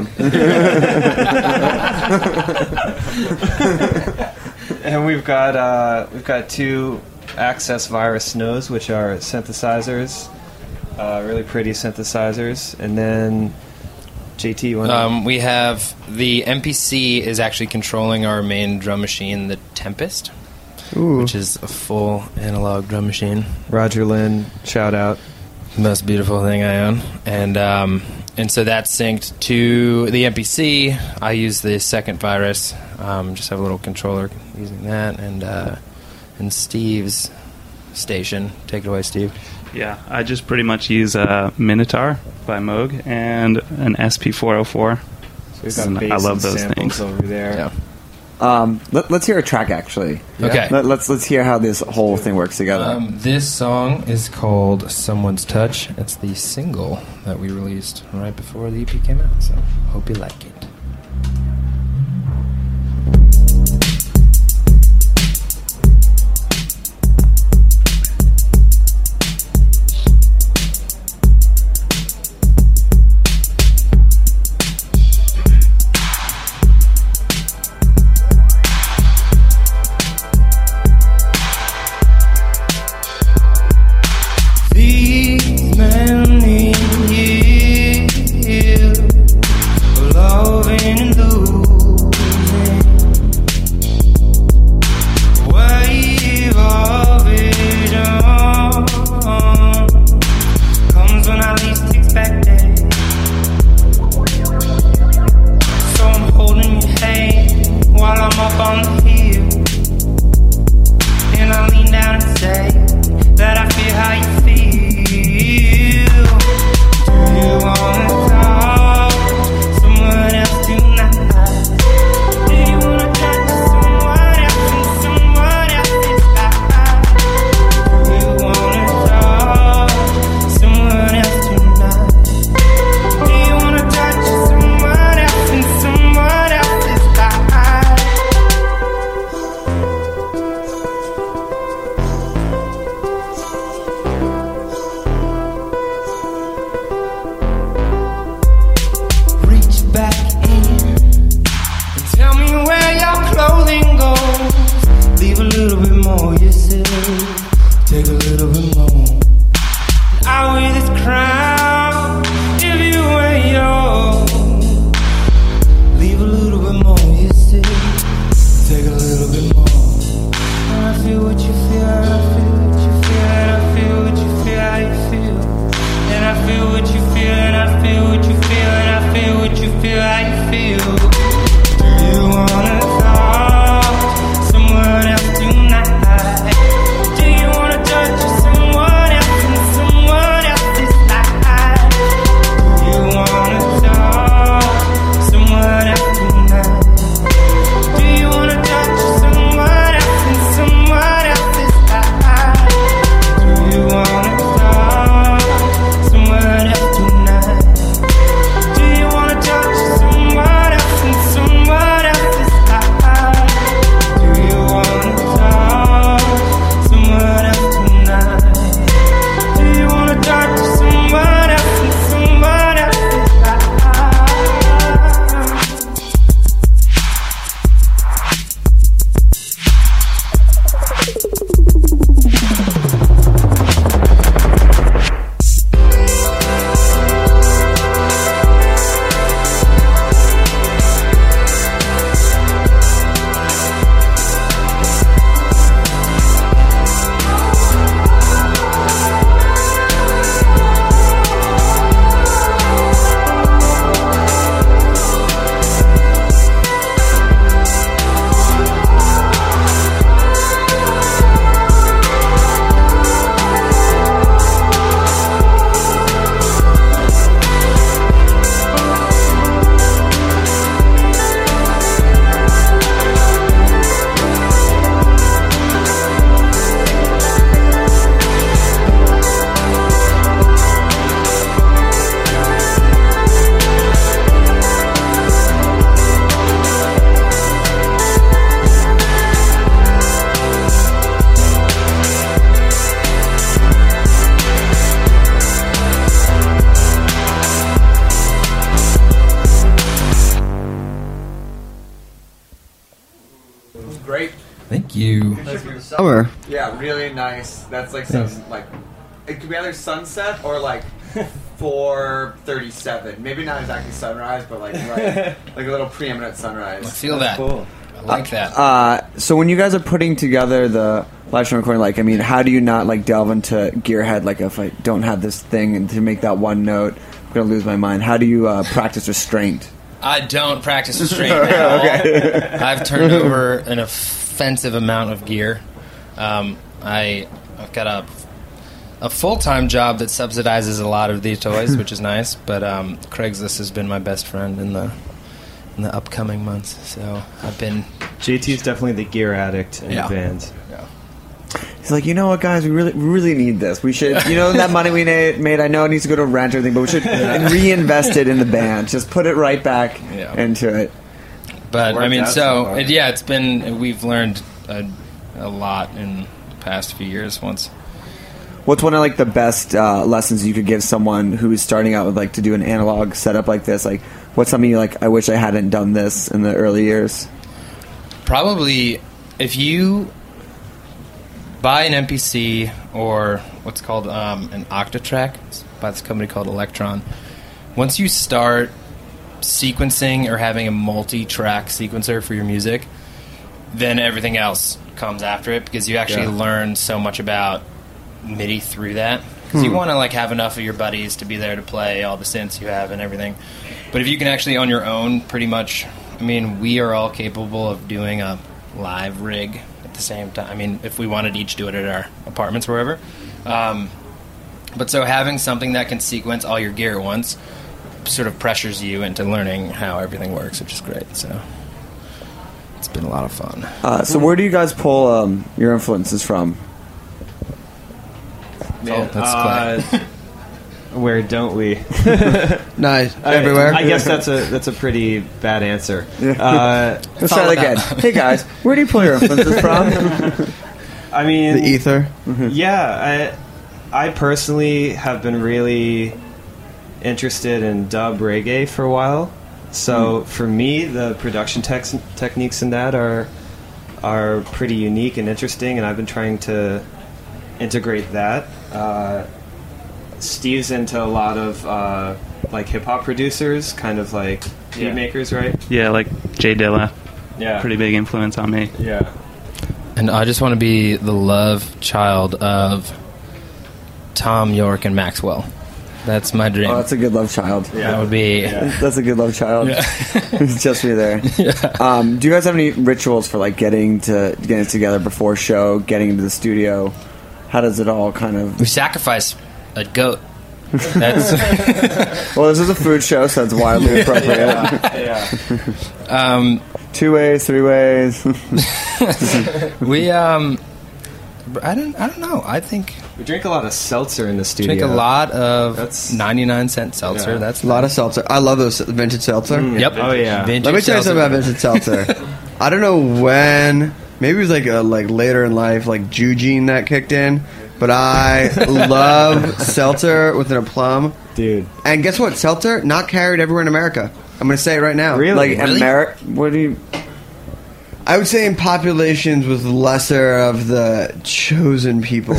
S6: And we've got uh, we've got two Access Virus Snows, which are synthesizers, uh, really pretty synthesizers, and then. J T, you want
S14: Um, we have the M P C is actually controlling our main drum machine, the Tempest,
S6: Ooh.
S14: which is a full analog drum machine.
S6: Roger Lynn, shout out.
S14: Most beautiful thing I own, and um, and so that's synced to the M P C. I use the second Virus. Um, just have a little controller using that, and uh, and Steve's station. Take it away, Steve.
S3: Yeah, I just pretty much use a Minotaur by Moog and an S P four oh four.
S6: So we've got
S3: And
S6: bass
S3: I love
S6: and
S3: those
S6: samples
S3: things.
S6: over there.
S14: Yeah.
S5: Um, let, let's hear a track actually.
S14: Okay.
S5: Let, let's let's hear how this whole thing works together.
S14: Um, this song is called Someone's Touch. It's the single that we released right before the E P came out, so hope you like it.
S4: These many years will
S5: Great.
S14: Thank you.
S5: Summer.
S15: Yeah, really nice. That's like some
S14: Thanks.
S15: like it could be either sunset or like four thirty-seven. Maybe not exactly sunrise, but like right, like a little preeminent sunrise.
S14: I feel that.
S6: Cool.
S14: I like that.
S5: Uh, so when you guys are putting together the live stream recording, like, I mean, how do you not like delve into Gearhead? Like, if I don't have this thing and to make that one note, I'm gonna lose my mind. How do you uh, practice restraint?
S14: I don't practice restraint at all.
S5: Okay.
S14: I've turned over an offensive amount of gear. Um, I, I've got a, a full-time job that subsidizes a lot of these toys, which is nice. But um, Craigslist has been my best friend in the in the upcoming months. So I've been.
S6: J T's definitely the gear addict in
S14: Yeah.
S6: the band.
S5: He's like, you know what, guys, we really, we really need this. We should, you know, that money we made. made I know it needs to go to rent or anything, but we should reinvest it in the band. Just put it right back
S14: Yeah.
S5: into it.
S14: But
S5: Worked
S14: I mean,
S5: out
S14: so
S5: so far.
S14: it, yeah, it's been. We've learned a, a lot in the past few years. Once.
S5: What's one of like the best uh, lessons you could give someone who is starting out with like to do an analog setup like this? Like, what's something you like? I wish I hadn't done this in the early years.
S14: Probably, if you buy an M P C or what's called um, an Octatrack it's by this company called Electron, once you start sequencing or having a multi-track sequencer for your music, then everything else comes after it because you actually
S6: Yeah.
S14: learn so much about MIDI through that. Because you
S6: Hmm.
S14: want to like have enough of your buddies to be there to play all the synths you have and everything. But if you can actually on your own, pretty much, I mean, we are all capable of doing a live rig at the same time. I mean, if we wanted to each do it at our apartments or wherever. Um, but so having something that can sequence all your gear at once sort of pressures you into learning how everything works, which is great. So it's been a lot of fun.
S5: Uh, so where do you guys pull um, your influences from?
S6: Man,
S14: Oh, that's
S6: uh, where don't we?
S5: Nice.
S6: I-
S5: Everywhere?
S6: I guess that's a that's a pretty bad answer.
S5: Yeah.
S6: Uh,
S5: Let's try that again. Hey guys, where do you pull your influences from?
S6: I mean,
S5: The ether?
S6: Yeah, I I personally have been really interested in dub reggae for a while. So for me, the production tex- techniques in that are are pretty unique and interesting, and I've been trying to integrate that. Uh, Steve's into a lot of uh, like hip hop producers, kind of like beat
S16: Yeah.
S6: makers, right?
S16: Yeah, like Jay Dilla.
S6: Yeah.
S16: Pretty big influence on me.
S6: Yeah.
S14: And I just want to be the love child of Tom York and Maxwell. That's my dream.
S5: Oh, that's a good love child.
S14: That would be.
S5: That's a good love child.
S14: Yeah.
S5: It's just me there. Um, do you guys have any rituals for like getting to getting together before show, getting into the studio? How does it all kind of?
S14: We sacrifice a goat. That's
S5: Well, this is a food show, so it's wildly appropriate.
S6: Yeah.
S14: um,
S5: Two ways, three ways.
S14: we um, I don't. I don't know. I think
S6: We drink a lot of seltzer in the studio.
S14: drink a lot of
S6: That's-
S14: ninety-nine cent seltzer.
S6: Yeah.
S14: That's
S5: A lot of seltzer. I love those vintage seltzer.
S6: Mm.
S14: Yep.
S6: Oh yeah.
S14: Vintage
S5: Let me tell you
S14: seltzer.
S5: something about vintage seltzer. I don't know when. Maybe it was like a, like later in life, like Jew gene that kicked in. But I love seltzer with an aplomb,
S6: Dude.
S5: And guess what? Seltzer not carried everywhere in America. I'm going to say it right now.
S6: Really?
S5: Like
S14: Really?
S5: America. What do you? I would say in populations with lesser of the chosen people.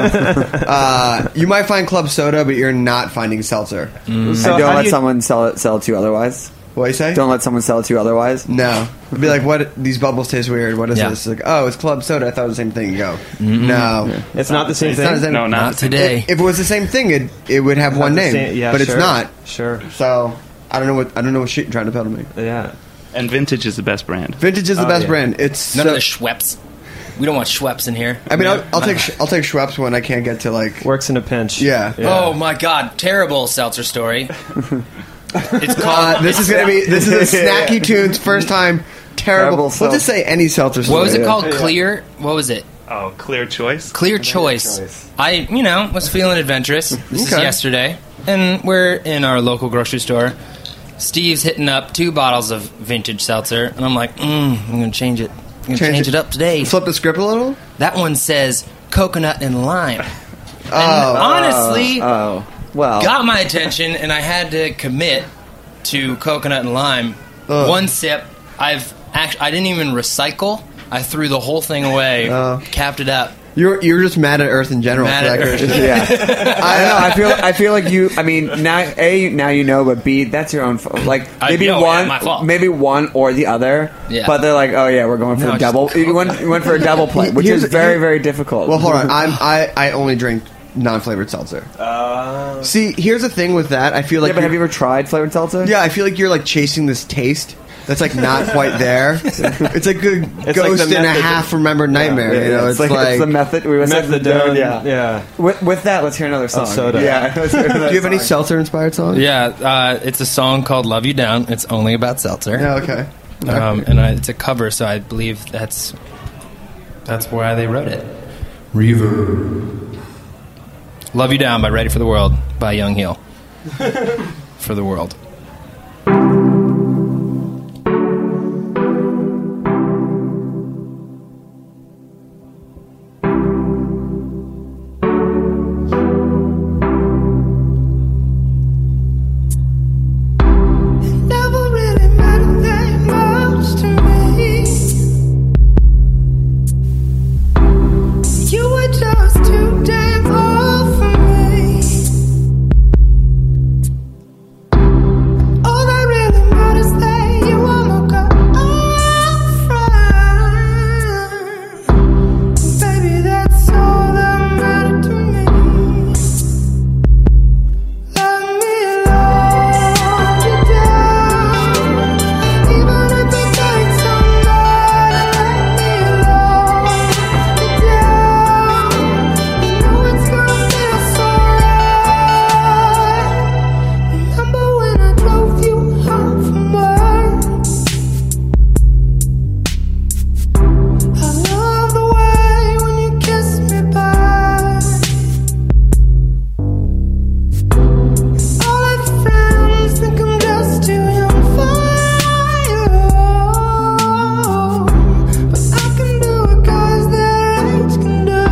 S5: uh, you might find club soda, but you're not finding seltzer.
S6: So
S5: and
S6: how
S5: don't
S6: do
S5: let
S6: you-
S5: someone sell it sell it to you otherwise. What do you say?
S6: Mm.
S5: Don't let someone sell it to you otherwise. No. It'd be like, what? These bubbles taste weird. What is
S14: Yeah.
S5: this? Like, oh, it's club soda. I thought it was the same thing. You go, no,
S6: It's not the same
S5: It's
S6: thing.
S5: not the same.
S16: No, not,
S14: Not today.
S5: If it was the same thing, it it would have one
S6: the
S5: name.
S6: same- yeah,
S5: but it's
S6: sure.
S5: not.
S6: Sure.
S5: So I don't know what I don't know what shit you're trying to peddle me.
S6: Yeah.
S16: And vintage is the best brand.
S5: Vintage is the
S6: Oh,
S5: best
S6: yeah.
S5: brand. It's
S14: None
S5: so,
S14: of the Schweppes. We don't want Schweppes in here.
S5: I mean, I'll, I'll take Sch- I'll take Schweppes when I can't get to like.
S6: Works in a pinch.
S5: Yeah.
S14: Oh my God! Terrible seltzer story. It's called.
S5: Uh, this is gonna be this is a Snacky Tunes first time terrible. Terrible We'll just say any seltzer.
S14: What was
S5: story,
S14: it
S5: yeah.
S14: called? Clear. What was it?
S16: Oh, Clear Choice.
S14: Clear choice.
S6: Choice.
S14: I, you know, was feeling adventurous. This is
S5: Okay.
S14: yesterday, and we're in our local grocery store. Steve's hitting up two bottles of vintage seltzer, and I'm like, mm, I'm gonna change it. I'm gonna change,
S5: Change
S14: it.
S5: it.
S14: up today.
S5: Flip the script a little.
S14: That one says coconut and lime. And
S5: Oh.
S14: honestly,
S5: Oh well.
S14: got my attention, and I had to commit to coconut and lime.
S5: Ugh.
S14: One sip. I've actually I didn't even recycle I threw the whole thing away,
S5: Oh.
S14: capped it up.
S5: You're you're just mad at Earth in general.
S14: Mad
S5: for
S14: at
S5: that
S14: Earth.
S5: Christian.
S17: Yeah, I don't know. I feel I feel like you. I mean, now a now you know, but b that's your own fault. Like
S14: I
S17: maybe
S14: know, yeah,
S17: one,
S14: my fault.
S17: maybe one or the other.
S14: Yeah.
S17: But they're like, oh yeah, we're going for
S14: No,
S17: a
S14: just-
S17: double. You went, you went for a double play, which
S5: Here's-
S17: is very
S5: here-
S17: very difficult.
S5: Well, hold on. I'm I, I only drink non-flavored seltzer.
S6: Uh,
S5: See, here's the thing with that. I feel like
S17: yeah, but have you
S5: you're-
S17: ever tried flavored seltzer?
S5: Yeah, I feel like you're like chasing this taste that's like not quite there. It's like a
S17: It's
S5: ghost
S17: like the
S5: and a
S17: method-
S5: half remembered nightmare.
S17: Yeah,
S5: you know,
S17: yeah,
S5: it's,
S17: it's, like, it's the method. We were saying
S6: Methadone,
S17: Yeah,
S6: yeah.
S17: With, with that, let's hear another song.
S6: soda.
S17: Yeah. let's hear
S5: Do
S17: another
S5: you have any
S17: song.
S5: seltzer-inspired songs?
S14: Yeah, uh, it's a song called "Love You Down." It's only about seltzer.
S5: Yeah. Okay.
S14: Um, and I, it's a cover, so I believe that's that's why they wrote it. Reverb. "Love You Down" by Ready for the World by Young Heel. For the world.
S12: Never really mattered that much to me. You were just too damn old for me. All that really matters that you are my girlfriend. Baby, that's all that mattered to me. Let me love you down, even if it takes some night. Let me love you down. You know it's gonna feel so right. Remember when I drove you home from work? I love the way when you kiss me back. All of friends think I'm just too young for you, but I can do what guys their age can do.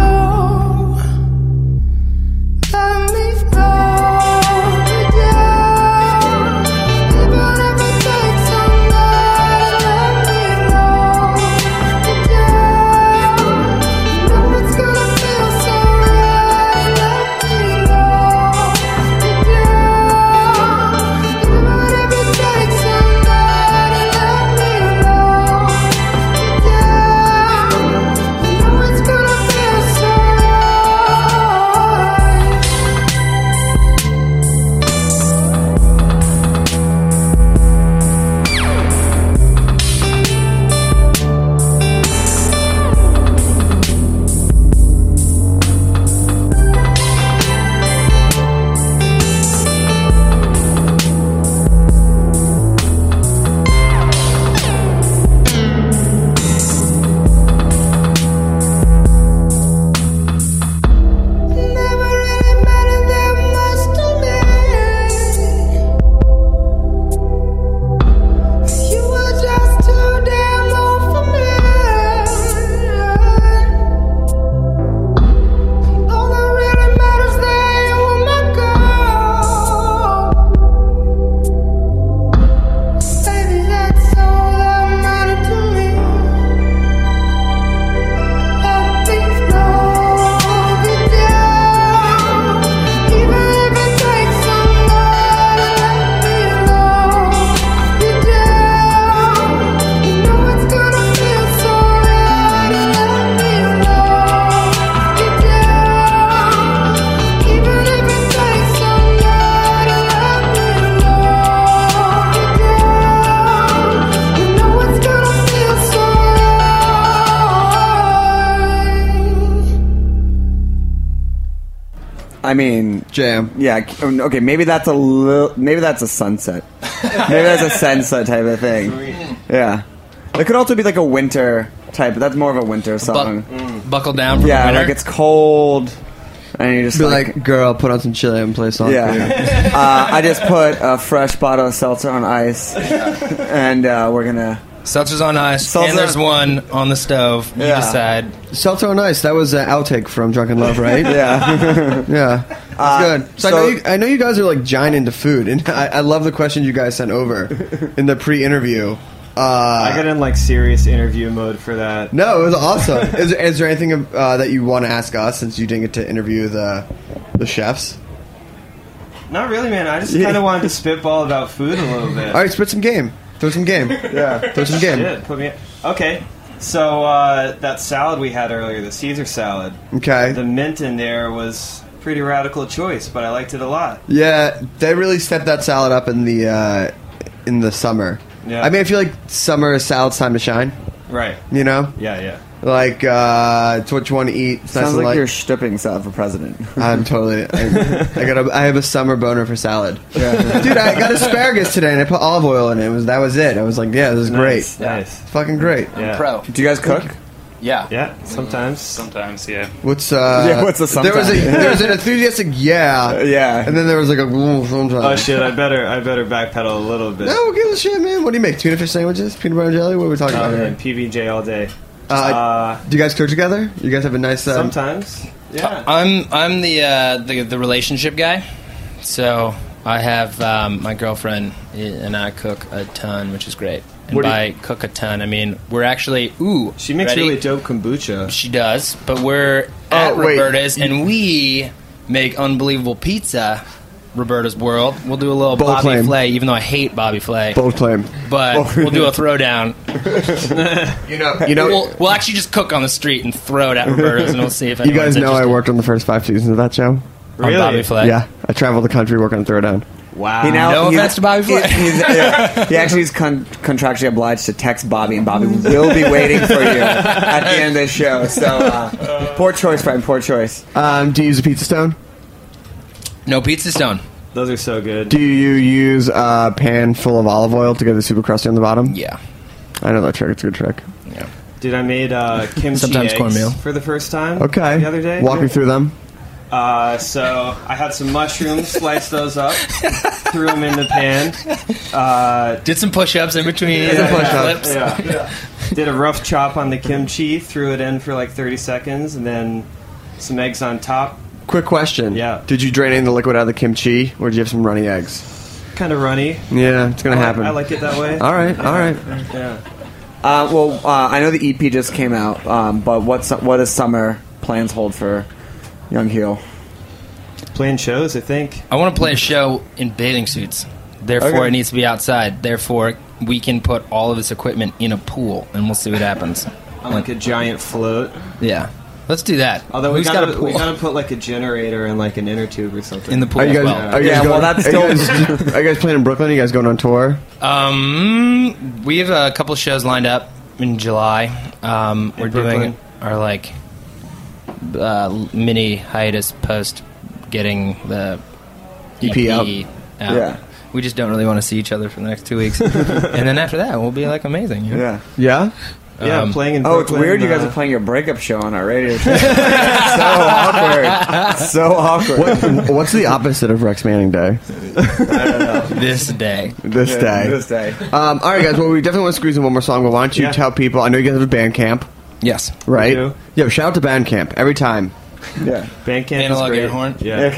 S12: Let me love you down, even if it takes some night. Let me love you down. You know it's gonna feel so right. Let me love you down, even if it takes some night. Let me love you down. You know it's gonna feel so right. Never really mattered that much to me. You were just too damn old for me. All that really matters that you were my girl. Baby, that's all that mattered to me. Let me love you down, even if it takes some night. Let me love you down. You know it's gonna feel so right. Let me love you down, even if it takes some night. Let me love you down. You know it's gonna feel so right.
S17: I mean,
S5: Jam.
S17: yeah. Okay, maybe that's a little. Maybe that's a sunset. Maybe that's a sunset type of thing. Yeah. It could also be like a winter type. That's more of a winter song.
S14: Buckle down for
S17: Yeah,
S14: the winter.
S17: like it's cold, and you just
S5: Be
S17: like,
S5: like, girl, put on some chili and play a song. for you."
S17: yeah. uh, I just put a fresh bottle of seltzer on ice, and uh, we're gonna.
S14: Seltzer's on ice,
S17: Seltzer-
S14: and there's one on the stove. You
S17: Yeah.
S14: decide.
S5: Seltzer on Ice. That was an outtake from Drunken Love, right?
S17: Yeah.
S5: Yeah. That's
S17: Uh,
S5: good. So, I,
S17: so-
S5: know you, I know you guys are like giant into food, and I, I love the questions you guys sent over in the pre-interview. Uh,
S6: I got in like serious interview mode for that.
S5: No, it was awesome. is, there, is there anything uh, that you want to ask us since you didn't get to interview the the chefs?
S6: Not really, man. I just
S5: Yeah.
S6: kind of wanted to spitball about food a little bit.
S5: All right, spit some game. Throw some game. Yeah, throw some game.
S6: Shit, put me in. Okay, so uh, that salad we had earlier, the Caesar salad.
S5: Okay.
S6: The mint in there was pretty radical choice, but I liked it a lot.
S5: Yeah, they really stepped that salad up in the uh, in the summer.
S6: Yeah.
S5: I mean, I feel like summer is salad's time to shine.
S6: Right.
S5: You know?
S6: Yeah, yeah.
S5: Like, uh, it's what you want to eat. It's nice
S17: Sounds
S5: and
S17: like
S5: light.
S17: you're stripping salad for president.
S5: I'm totally. I, I got. A, I have a summer boner for salad. Yeah. Dude, I got asparagus today and I put olive oil in it. It was that was it. I was like, yeah, this is
S6: Nice,
S5: great.
S6: nice.
S5: It's fucking great.
S6: Yeah.
S14: Pro.
S17: Do you guys cook?
S14: Yeah.
S6: Yeah, sometimes.
S16: Sometimes, yeah.
S5: What's uh?
S17: Yeah, what's the
S5: There was a
S17: sometime?
S5: there was an enthusiastic yeah,
S17: yeah,
S5: and then there was like a "Ooh, sometimes."
S6: Oh shit! I better I better backpedal a little bit.
S5: No, who gives a shit, man? What do you make? Tuna fish sandwiches, peanut butter and jelly? What are we talking
S6: Oh,
S5: about
S6: man,
S5: here?
S6: P B J all day.
S5: Uh,
S6: Uh,
S5: do you guys cook together? You guys have a nice. Um,
S6: Sometimes. Yeah.
S14: I'm I'm the uh, the the relationship guy, so I have um, my girlfriend and I cook a ton, which is great. And
S6: What do you-
S14: by cook a ton, I mean we're actually ooh.
S6: She makes
S14: ready?
S6: really dope kombucha.
S14: She does, but we're
S5: Oh,
S14: at
S5: wait.
S14: Roberta's and we make unbelievable pizza. Roberta's World. We'll do a little
S5: Bold
S14: Bobby
S5: claim.
S14: Flay, even though I hate Bobby Flay.
S5: Bold claim.
S14: But we'll do a throwdown.
S5: You know, you know.
S14: we'll, we'll actually just cook on the street and throw it at Roberta's, and we'll see if
S5: You
S14: anyone's
S5: guys know I
S14: interested.
S5: worked on the first five seasons of that show.
S14: On
S6: Really?
S14: Bobby Flay.
S5: Yeah, I traveled the country working on Throwdown.
S6: Wow.
S17: He now,
S14: No
S17: he-
S14: offense to Bobby Flay.
S17: he- he's- yeah, he actually is con- contractually obliged to text Bobby, and Bobby will be waiting for you at the end of this show. So, uh, poor choice, friend. Poor choice.
S5: Um, do you use a pizza stone?
S14: No pizza stone.
S6: Those are so good.
S5: Do you use a pan full of olive oil to get it super crusty on the bottom?
S14: Yeah.
S5: I know that trick. It's a good trick.
S14: Yeah.
S6: Dude, I made uh, kimchi
S14: Sometimes
S6: eggs
S14: cornmeal.
S6: for the first time.
S5: Okay.
S6: The other day.
S5: Walk me through them.
S6: Uh, so I had some mushrooms, sliced those up, threw them in the pan. Uh,
S14: Did some push-ups in between.
S5: Did some push-ups.
S14: flips.
S6: yeah. Did a rough chop on the kimchi, threw it in for like thirty seconds, and then some eggs on top.
S5: Quick question.
S6: Yeah.
S5: Did you drain any of the liquid out of the kimchi, or did you have some runny eggs?
S6: Kind of runny.
S5: Yeah, it's gonna
S6: I like-
S5: happen.
S6: I like it that way.
S5: All right, all right.
S6: Yeah.
S17: Uh, well, uh, I know the E P just came out, um, but what's what does summer plans hold for Young Heel?
S6: Playing shows, I think.
S14: I want to play a show in bathing suits. Therefore,
S17: Okay.
S14: it needs to be outside. Therefore, we can put all of this equipment in a pool, and we'll see what happens.
S6: On like a giant float.
S14: Yeah. Let's do that.
S6: Although we
S14: Who's
S6: gotta,
S14: got a pool?
S6: we gotta put like a generator and like an inner tube or something
S14: In the pool
S5: Are you
S14: as
S5: guys?
S14: well.
S5: Are you guys
S17: Yeah,
S5: going,
S17: well, that's
S5: are you guys, are you guys playing in Brooklyn? Are you guys going on tour?
S14: Um, we have a couple shows lined up in July. Um, we're doing
S6: Brooklyn?
S14: our like uh, mini hiatus post getting the
S5: E P out.
S14: out.
S17: Yeah.
S14: We just don't really want to see each other for the next two weeks, and then after that, we'll be like amazing. You know?
S17: Yeah.
S5: Yeah.
S6: Yeah,
S14: Um,
S6: playing in
S17: Oh, it's
S6: Brooklyn,
S17: weird. You guys
S6: uh,
S17: are playing your breakup show on our radio show. So awkward. So awkward.
S5: What, what's the opposite of Rex Manning Day?
S14: This day.
S5: This
S17: Yeah,
S5: day.
S17: This day.
S5: Um, all right, guys. Well, we definitely want to squeeze in one more song, but why don't you
S6: Yeah.
S5: tell people? I know you guys have a band camp,
S14: Yes.
S5: right?
S6: do.
S5: Yeah. Shout out to band camp every time.
S17: Yeah.
S6: Bandcamp is
S14: Analog
S6: great.
S14: air horn.
S6: Yeah.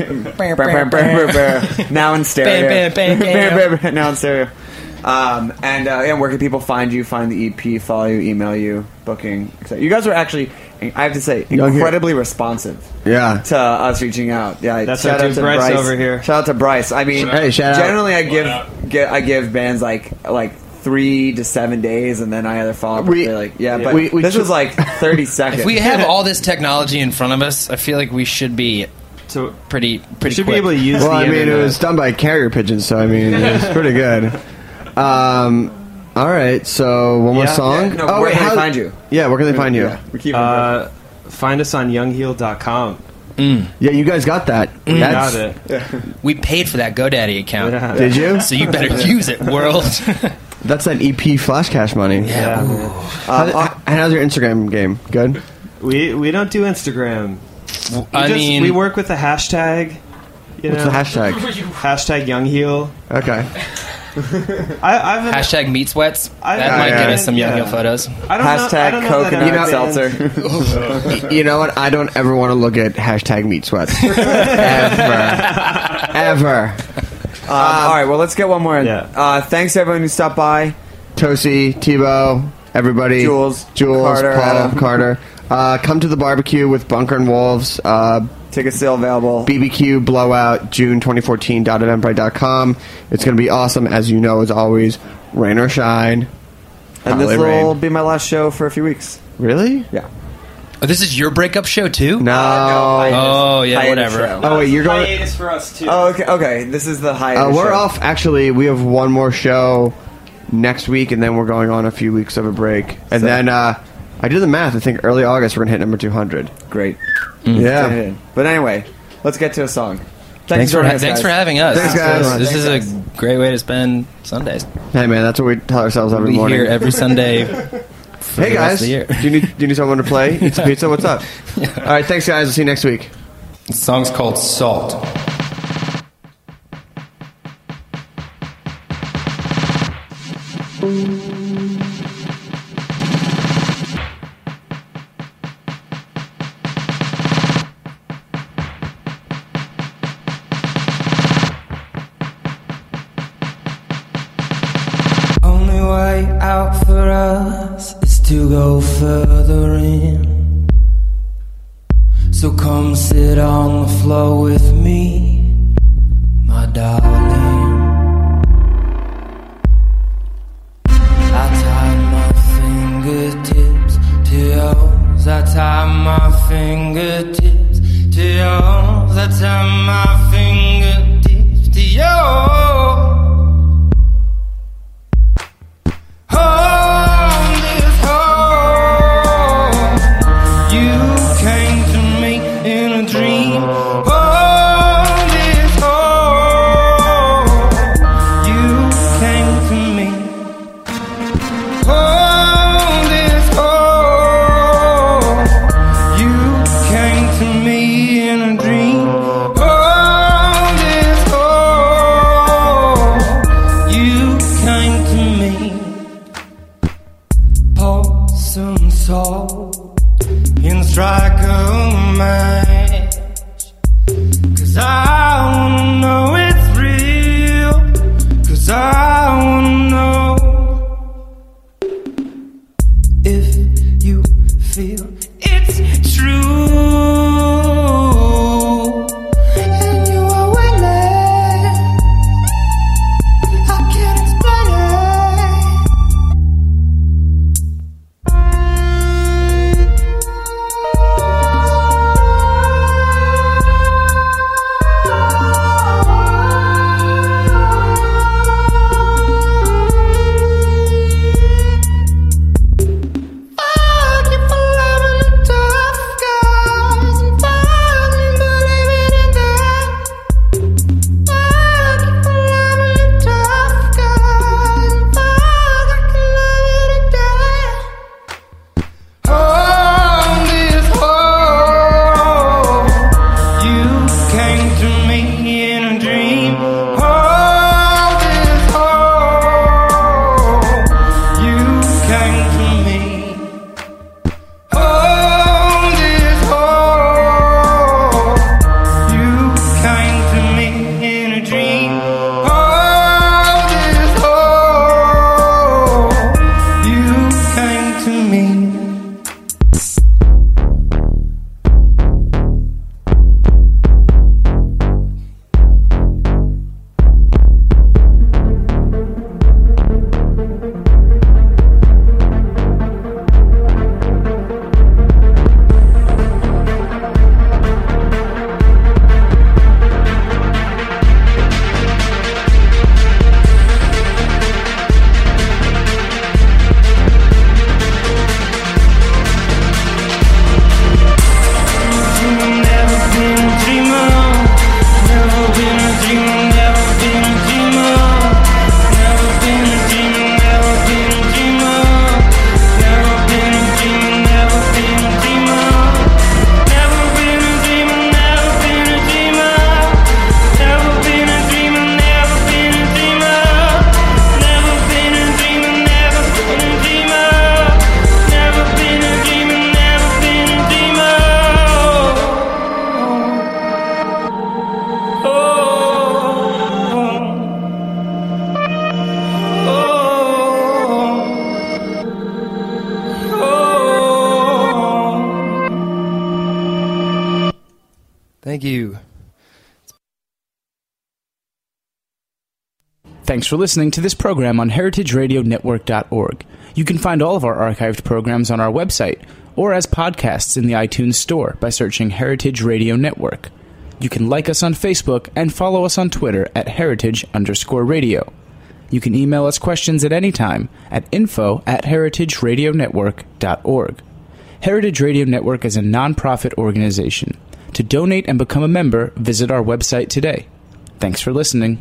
S17: Now in stereo.
S14: Bam, bam, bam, bam.
S17: Now in stereo. Um, and uh, yeah, where can people find you, find the E P, follow you, email you, booking? et cetera? You guys are actually, I have to say,
S5: Young Heel.
S17: incredibly responsive
S5: Yeah.
S17: to us reaching out. Yeah,
S6: That's
S17: shout
S6: our
S17: out
S6: dude
S17: to
S6: Bryce over here.
S17: Shout out to Bryce. I mean,
S5: Hey, shout out.
S17: generally I give, get, I give bands like like three to seven days, and then I either follow up.
S5: We-
S17: We, like, yeah, but
S5: we- we
S17: this
S5: took-
S17: was like thirty seconds.
S14: If we have all this technology in front of us, I feel like we should be
S6: So
S14: pretty
S6: we
S14: pretty
S6: should
S14: quick.
S6: be able to use
S5: Well,
S6: the
S5: I mean,
S6: internet.
S5: it was done by carrier pigeons, so I mean, it was pretty good. Um, all right, so one more
S6: Yeah.
S5: song.
S17: Yeah, no, where can they find you?
S5: Yeah, where can they find you?
S17: Yeah, we keep
S6: Uh, find us on young heel dot com.
S14: Mm.
S5: Yeah, you guys got that.
S6: We
S5: That's-
S6: got it.
S14: We paid for that GoDaddy account.
S6: Yeah.
S5: Did you?
S14: So you better use it, world.
S5: That's that E P flash cash money.
S6: Yeah, man.
S5: How, how- and how's your Instagram game? Good.
S6: We we don't do Instagram. We
S14: I
S6: just,
S14: mean,
S6: we work with the hashtag. You
S5: What's
S6: know,
S5: the hashtag?
S6: hashtag young heel.
S5: Okay.
S6: I, I've been,
S14: hashtag meat sweats.
S6: I-
S14: That
S5: I-
S14: might get
S5: yeah.
S14: us some young
S6: Yeah.
S14: heel photos.
S6: I don't know, I
S17: Hashtag
S6: don't know that
S17: coconut
S6: our
S17: seltzer.
S6: band-
S5: You know what? I don't ever want to look at hashtag meat sweats. Ever. Ever.
S17: Um, all right, well, let's get one more in.
S6: Yeah.
S17: Uh, thanks to everyone who stopped by.
S5: Tosi, Tebow, everybody,
S17: Jules,
S5: Jules,
S17: Carter,
S5: Paul,
S17: Adam.
S5: Carter. Uh, come to the barbecue with Bunker and Wolves. Uh,
S17: Tickets still available.
S5: B B Q Blowout, June twenty fourteen dot eventbrite dot com. It's going to be awesome, as you know, as always, rain or shine.
S17: And this
S5: Holiday
S17: will
S5: rain.
S17: be my last show for a few weeks.
S5: Really?
S17: Yeah.
S14: Oh, this is your breakup show too?
S5: No.
S14: Oh yeah,
S17: Hiatus
S14: whatever.
S17: show.
S5: Oh, wait, you're going.
S6: Hiatus for us too.
S17: Oh, okay. Okay, this is the hiatus.
S5: Uh, we're
S17: show.
S5: off. Actually, we have one more show next week, and then we're going on a few weeks of a break. And
S17: So-
S5: then uh, I did the math. I think early August we're gonna hit number two hundred.
S17: Great.
S5: Yeah.
S17: But anyway, let's get to a song.
S14: Thanks for
S17: joining
S14: ha-
S17: us,
S14: thanks
S17: guys.
S14: for having us.
S5: Thanks, guys.
S14: This is
S17: Thanks,
S14: a great way to spend Sundays.
S5: Hey, man, that's what we tell ourselves every
S14: We'll be
S5: morning.
S14: here every Sunday. for
S5: Hey
S14: the rest
S5: guys,
S14: of the year.
S5: do you need do you need someone to play? Eat some pizza. What's up? All right, thanks guys. We'll see you next week.
S14: The song's called Salt.
S12: Only way out for us is to go further in. So come sit on the floor with me, my darling. I tie my fingertips to yours. I tie my fingertips to yours. I tie my fingertips to yours. Hold this hold. You came to me in a dream. Hold this hold. You came to me. Hold this hold. You came to me in a dream. Hold this hold. You came to me. Pour some salt and strike a match. Cause I wanna know it's real. Cause I wanna know if you feel it's true. And you are willing. I can't explain it. Fuck you for loving a tough guy.
S14: Thank you.
S3: Thanks for listening to this program on heritage radio network dot org. You can find all of our archived programs on our website or as podcasts in the iTunes Store by searching Heritage Radio Network. You can like us on Facebook and follow us on Twitter at heritage underscore radio. You can email us questions at any time at info at heritage radio network dot org. Heritage Radio Network is a nonprofit organization. To donate and become a member, visit our website today. Thanks for listening.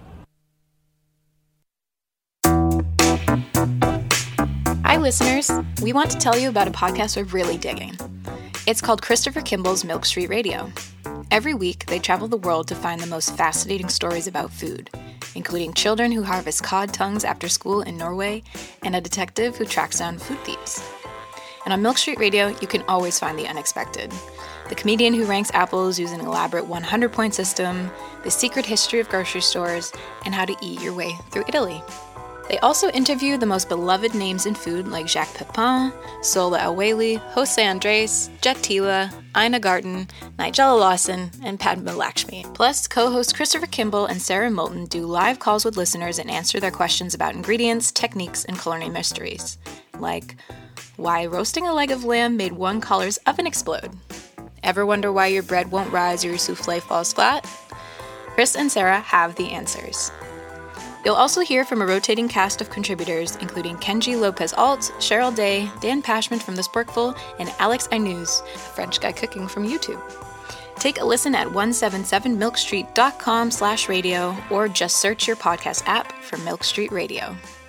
S18: Hi, listeners. We want to tell you about a podcast we're really digging. It's called Christopher Kimball's Milk Street Radio. Every week, they travel the world to find the most fascinating stories about food, including children who harvest cod tongues after school in Norway and a detective who tracks down food thieves. And on Milk Street Radio, you can always find the unexpected. The comedian who ranks apples using an elaborate one hundred point system, the secret history of grocery stores, and how to eat your way through Italy. They also interview the most beloved names in food like Jacques Pepin, Sola El-Waylly, Jose Andres, Jet Tila, Ina Garten, Nigella Lawson, and Padma Lakshmi. Plus, co-hosts Christopher Kimball and Sarah Moulton do live calls with listeners and answer their questions about ingredients, techniques, and culinary mysteries. Like, why roasting a leg of lamb made one collar's oven explode? Ever wonder why your bread won't rise or your souffle falls flat? Chris and Sarah have the answers. You'll also hear from a rotating cast of contributors, including Kenji Lopez-Alt, Cheryl Day, Dan Pashman from The Sporkful, and Alex Ainuz, a French guy cooking from YouTube. Take a listen at one seventy-seven milk street dot com slash radio or just search your podcast app for Milk Street Radio.